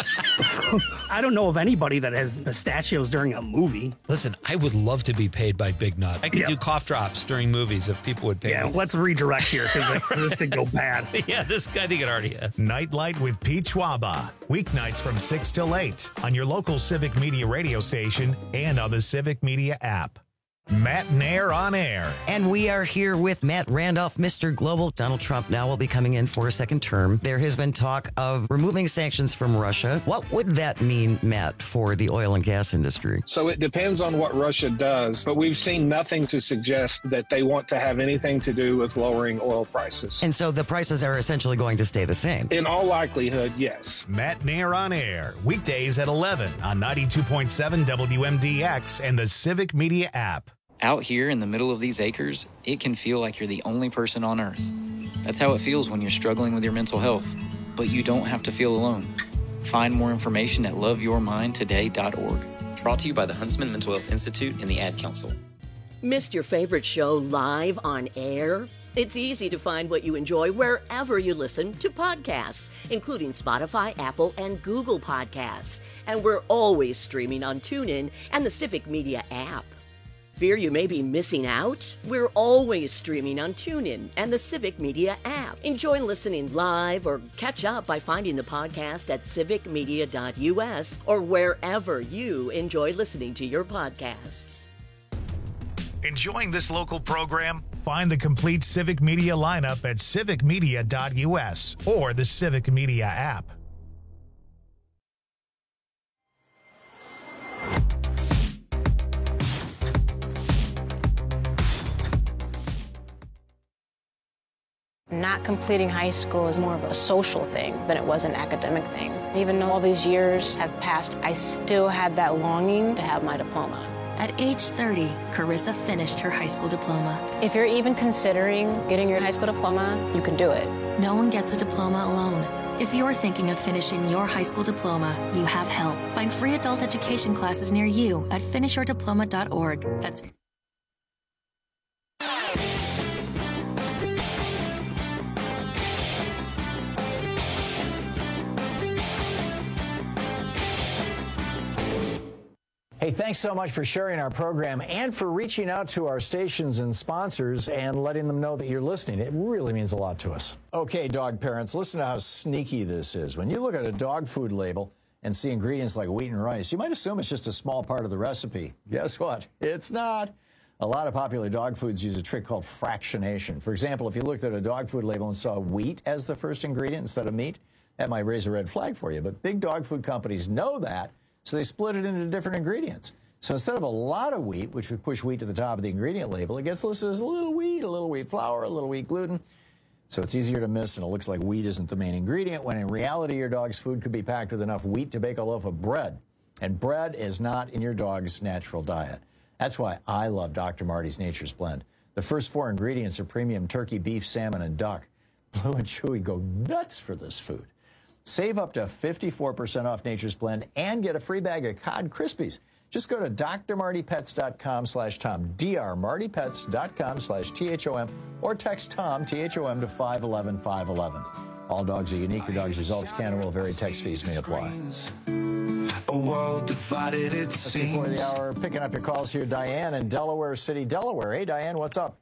I don't know of anybody that has pistachios during a movie. Listen, I would love to be paid by Big Nut. I could yeah. do cough drops during movies if people would pay yeah, me. Yeah, let's redirect here because this could go bad. Yeah, this I think it already has. Nightlight with Pete Schwaba. Weeknights from six till eight on your local Civic Media radio station and on the Civic Media app. Matt Nair on air. And we are here with Matt Randolph, Mister Global. Donald Trump now will be coming in for a second term. There has been talk of removing sanctions from Russia. What would that mean, Matt, for the oil and gas industry? So it depends on what Russia does, but we've seen nothing to suggest that they want to have anything to do with lowering oil prices. And so the prices are essentially going to stay the same? In all likelihood, yes. Matt Nair on air, weekdays at eleven on ninety-two point seven W M D X and the Civic Media app. Out here in the middle of these acres, it can feel like you're the only person on Earth. That's how it feels when you're struggling with your mental health. But you don't have to feel alone. Find more information at love your mind today dot org. Brought to you by the Huntsman Mental Health Institute and the Ad Council. Missed your favorite show live on air? It's easy to find what you enjoy wherever you listen to podcasts, including Spotify, Apple, and Google Podcasts. And we're always streaming on TuneIn and the Civic Media app. Fear you may be missing out? We're always streaming on TuneIn and the Civic Media app. Enjoy listening live or catch up by finding the podcast at civic media dot U S or wherever you enjoy listening to your podcasts. Enjoying this local program? Find the complete Civic Media lineup at civic media dot U S or the Civic Media app. Not completing high school is more of a social thing than it was an academic thing. Even though all these years have passed, I still had that longing to have my diploma. At age thirty, Carissa finished her high school diploma. If you're even considering getting your high school diploma, you can do it. No one gets a diploma alone. If you're thinking of finishing your high school diploma, you have help. Find free adult education classes near you at finish your diploma dot org. That's Hey, thanks so much for sharing our program and for reaching out to our stations and sponsors and letting them know that you're listening. It really means a lot to us. Okay, dog parents, listen to how sneaky this is. When you look at a dog food label and see ingredients like wheat and rice, you might assume it's just a small part of the recipe. Guess what? It's not. A lot of popular dog foods use a trick called fractionation. For example, if you looked at a dog food label and saw wheat as the first ingredient instead of meat, that might raise a red flag for you. But big dog food companies know that, so they split it into different ingredients. So instead of a lot of wheat, which would push wheat to the top of the ingredient label, it gets listed as a little wheat, a little wheat flour, a little wheat gluten. So it's easier to miss, and it looks like wheat isn't the main ingredient, when in reality your dog's food could be packed with enough wheat to bake a loaf of bread. And bread is not in your dog's natural diet. That's why I love Doctor Marty's Nature's Blend. The first four ingredients are premium turkey, beef, salmon, and duck. Blue and Chewy go nuts for this food. Save up to fifty-four percent off Nature's Blend and get a free bag of Cod Krispies. Just go to d r marty pets dot com slash Tom, d r marty pets dot com slash T H O M, or text Tom, T H O M, to five one one five one one. All dogs are unique. Your dog's results can and will vary. Text fees may apply. A world divided, it Just seems. before the hour, picking up your calls here, Diane in Delaware City, Delaware. Hey, Diane, what's up?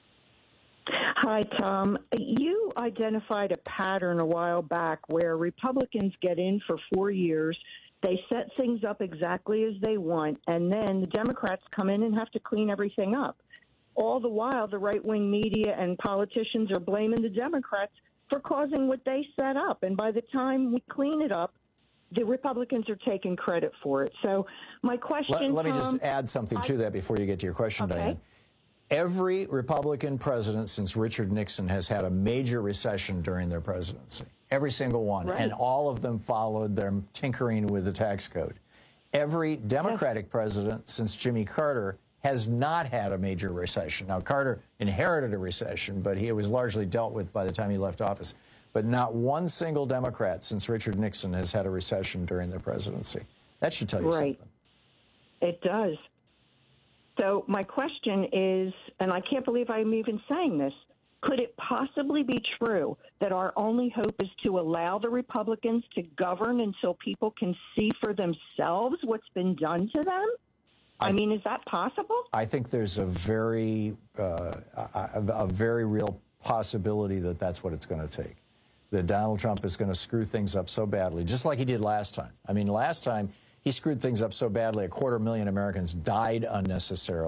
Hi, Tom. You identified a pattern a while back where Republicans get in for four years, they set things up exactly as they want, and then the Democrats come in and have to clean everything up. All the while, the right-wing media and politicians are blaming the Democrats for causing what they set up, and by the time we clean it up, the Republicans are taking credit for it. So my question, Let, let me Tom, just add something to I, that before you get to your question, okay. Diane. Every Republican president since Richard Nixon has had a major recession during their presidency. Every single one. Right. And all of them followed their tinkering with the tax code. Every Democratic yes. president since Jimmy Carter has not had a major recession. Now, Carter inherited a recession, but he was largely dealt with by the time he left office. But not one single Democrat since Richard Nixon has had a recession during their presidency. That should tell you right. something. It does. So my question is, and I can't believe I'm even saying this, could it possibly be true that our only hope is to allow the Republicans to govern until people can see for themselves what's been done to them? I, I mean, is that possible? I think there's a very, uh, a, a very real possibility that that's what it's going to take. That Donald Trump is going to screw things up so badly, just like he did last time. I mean, last time he screwed things up so badly, a quarter million Americans died unnecessarily.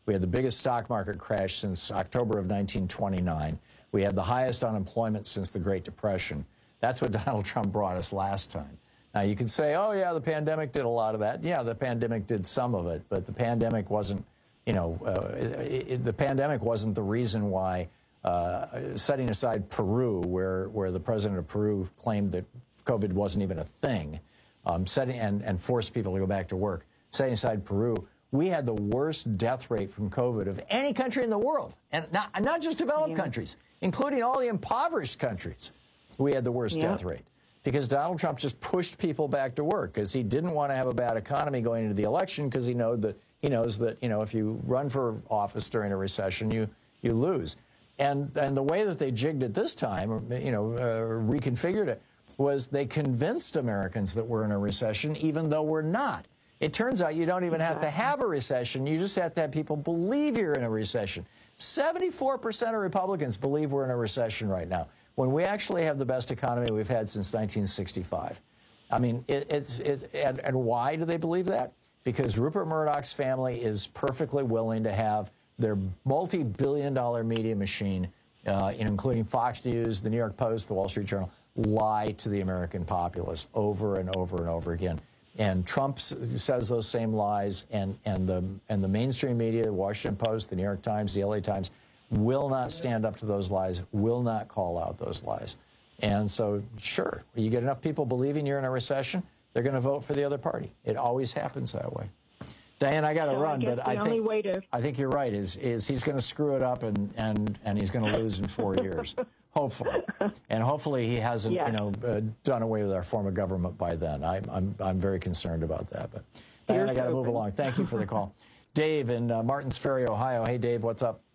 We had the biggest stock market crash since October of nineteen twenty-nine. We had the highest unemployment since the Great Depression. That's what Donald Trump brought us last time. Now, you can say, oh, yeah, the pandemic did a lot of that. Yeah, the pandemic did some of it, but the pandemic wasn't, you know, uh, it, it, the pandemic wasn't the reason why, uh, setting aside Peru, where, where the president of Peru claimed that COVID wasn't even a thing, um, setting and, and forced people to go back to work. Setting aside Peru, we had the worst death rate from COVID of any country in the world, and not, not just developed yeah. countries, including all the impoverished countries. We had the worst yeah. death rate because Donald Trump just pushed people back to work because he didn't want to have a bad economy going into the election because he know that he knows that, you know, if you run for office during a recession, you you lose. And and the way that they jigged it this time, you know, uh, reconfigured it, was they convinced Americans that we're in a recession, even though we're not. It turns out you don't even have to have a recession. You just have to have people believe you're in a recession. seventy-four percent of Republicans believe we're in a recession right now, when we actually have the best economy we've had since nineteen sixty-five. I mean, it, it's, it, and, and why do they believe that? Because Rupert Murdoch's family is perfectly willing to have their multi-billion dollar media machine, uh, including Fox News, the New York Post, the Wall Street Journal, lie to the American populace over and over and over again. And Trump says those same lies, and, and, the, and the mainstream media, the Washington Post, the New York Times, the L A Times, will not stand up to those lies, will not call out those lies. And so, sure, you get enough people believing you're in a recession, they're going to vote for the other party. It always happens that way. Diane, I got to so run, I but I think, way to... I think you're right, is, is he's going to screw it up, and, and, and he's going to lose in four years. Hopefully. And hopefully he hasn't, yeah. you know, uh, done away with our form of government by then. I, I'm, I'm very concerned about that. But Diane, I got to move along. Thank you for the call. Dave in uh, Martins Ferry, Ohio. Hey, Dave, what's up?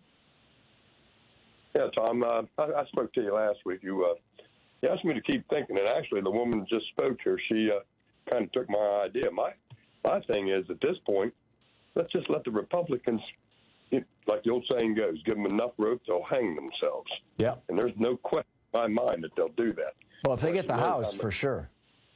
Yeah, Tom, uh, I, I spoke to you last week. You, uh, you asked me to keep thinking, and actually the woman just spoke here. She uh, kind of took my idea. My, my thing is, at this point, let's just let the Republicans, like the old saying goes, give them enough rope, they'll hang themselves. Yeah. And there's no question in my mind that they'll do that. Well, if they get the House, for sure.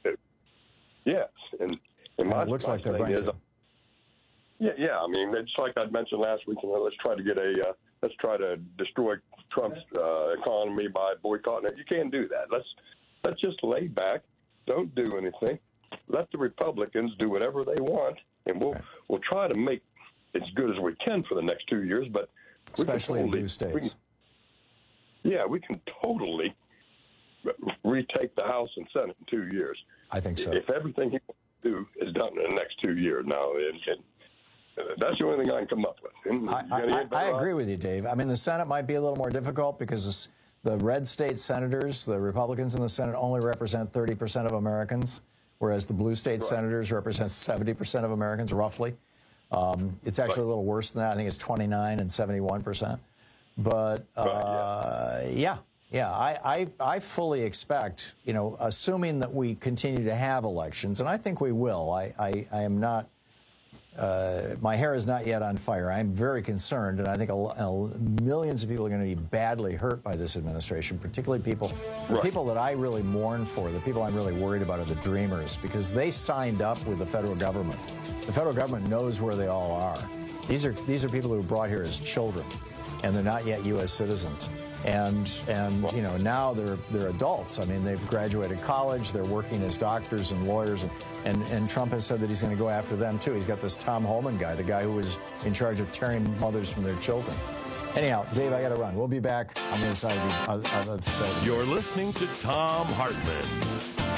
Yes. And, and my, it looks my like they're thing going is, to. Yeah, yeah. I mean, it's like I mentioned last week, you know, let's try to get a, uh, let's try to destroy Trump's uh, economy by boycotting it. You can't do that. Let's, let's just lay back, don't do anything. Let the Republicans do whatever they want, and we'll, okay. we'll try to make as good as we can for the next two years, but especially totally, in blue states. We can, yeah, we can totally retake the House and Senate in two years. I think so. If everything he wants to do is done in the next two years, now, and, and that's the only thing I can come up with. And I, I, I agree with you, Dave. I mean, the Senate might be a little more difficult because the red state senators, the Republicans in the Senate, only represent thirty percent of Americans, whereas the blue state right. senators represent seventy percent of Americans, roughly. Um, it's actually right. a little worse than that. I think it's twenty-nine and seventy-one percent. But, uh, right, yeah, yeah, yeah I, I, I fully expect, you know, assuming that we continue to have elections, and I think we will, I, I, I am not, uh, my hair is not yet on fire. I'm very concerned, and I think a, a, millions of people are going to be badly hurt by this administration, particularly people, right. the people that I really mourn for, the people I'm really worried about are the Dreamers, because they signed up with the federal government. The federal government knows where they all are. These are these are people who were brought here as children, and they're not yet U S citizens. And and you know now they're they're adults. I mean, they've graduated college. They're working as doctors and lawyers. And and, and Trump has said that he's going to go after them too. He's got this Tom Homan guy, the guy who was in charge of tearing mothers from their children. Anyhow, Dave, I got to run. We'll be back on the other side of the other side. You're listening to Thom Hartmann.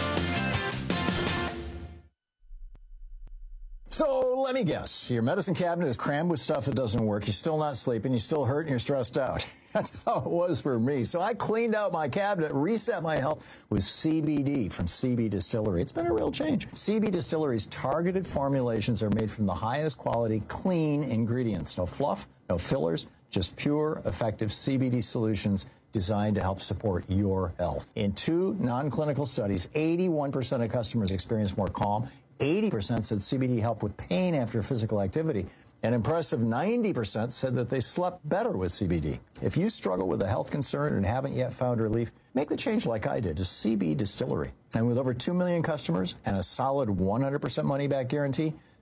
So let me guess, your medicine cabinet is crammed with stuff that doesn't work. You're still not sleeping. You're still hurt and you're stressed out. That's how it was for me. So I cleaned out my cabinet, reset my health with C B D from C B Distillery. It's been a real change. C B Distillery's targeted formulations are made from the highest quality, clean ingredients. No fluff, no fillers, just pure, effective C B D solutions designed to help support your health. In two non-clinical studies, eighty-one percent of customers experienced more calm. eighty percent said C B D helped with pain after physical activity. An impressive ninety percent said that they slept better with C B D. If you struggle with a health concern and haven't yet found relief, make the change like I did to C B Distillery. And with over two million customers and a solid one hundred percent money-back guarantee,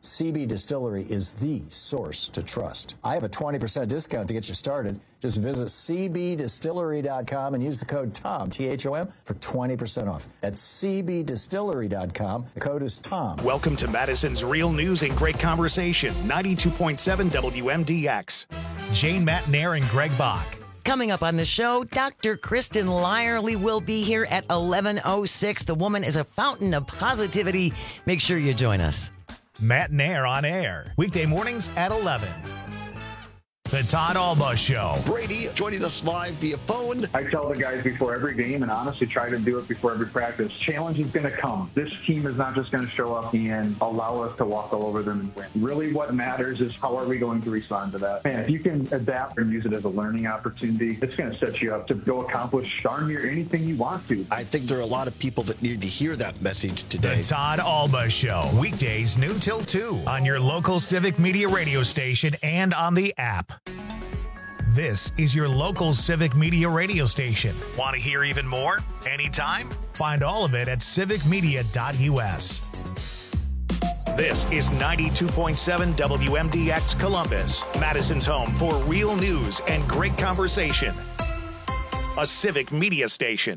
C B Distillery is the source to trust. I have a twenty percent discount to get you started. Just visit C B distillery dot com and use the code TOM, T H O M, for twenty percent off. That's C B distillery dot com. The code is TOM. Welcome to Madison's Real News and Great Conversation, ninety-two point seven W M D X. Jane Matt Nair and Greg Bach. Coming up on the show, Doctor Kristen Lyerly will be here at eleven oh six. The woman is a fountain of positivity. Make sure you join us. Matt Nair on air, weekday mornings at eleven. The Todd Alba Show. Brady joining us live via phone. I tell the guys before every game, and honestly try to do it before every practice, challenge is going to come. This team is not just going to show up and allow us to walk all over them and win. Really what matters is how are we going to respond to that. And if you can adapt and use it as a learning opportunity, it's going to set you up to go accomplish darn near anything you want to. I think there are a lot of people that need to hear that message today. The Todd Alba Show, weekdays noon till two on your local Civic Media radio station and on the app. This is your local Civic Media radio station. Want to hear even more? Anytime? Find all of it at civic media dot U S. This is ninety-two point seven W M D X Columbus, Madison's home for real news and great conversation. A Civic Media station.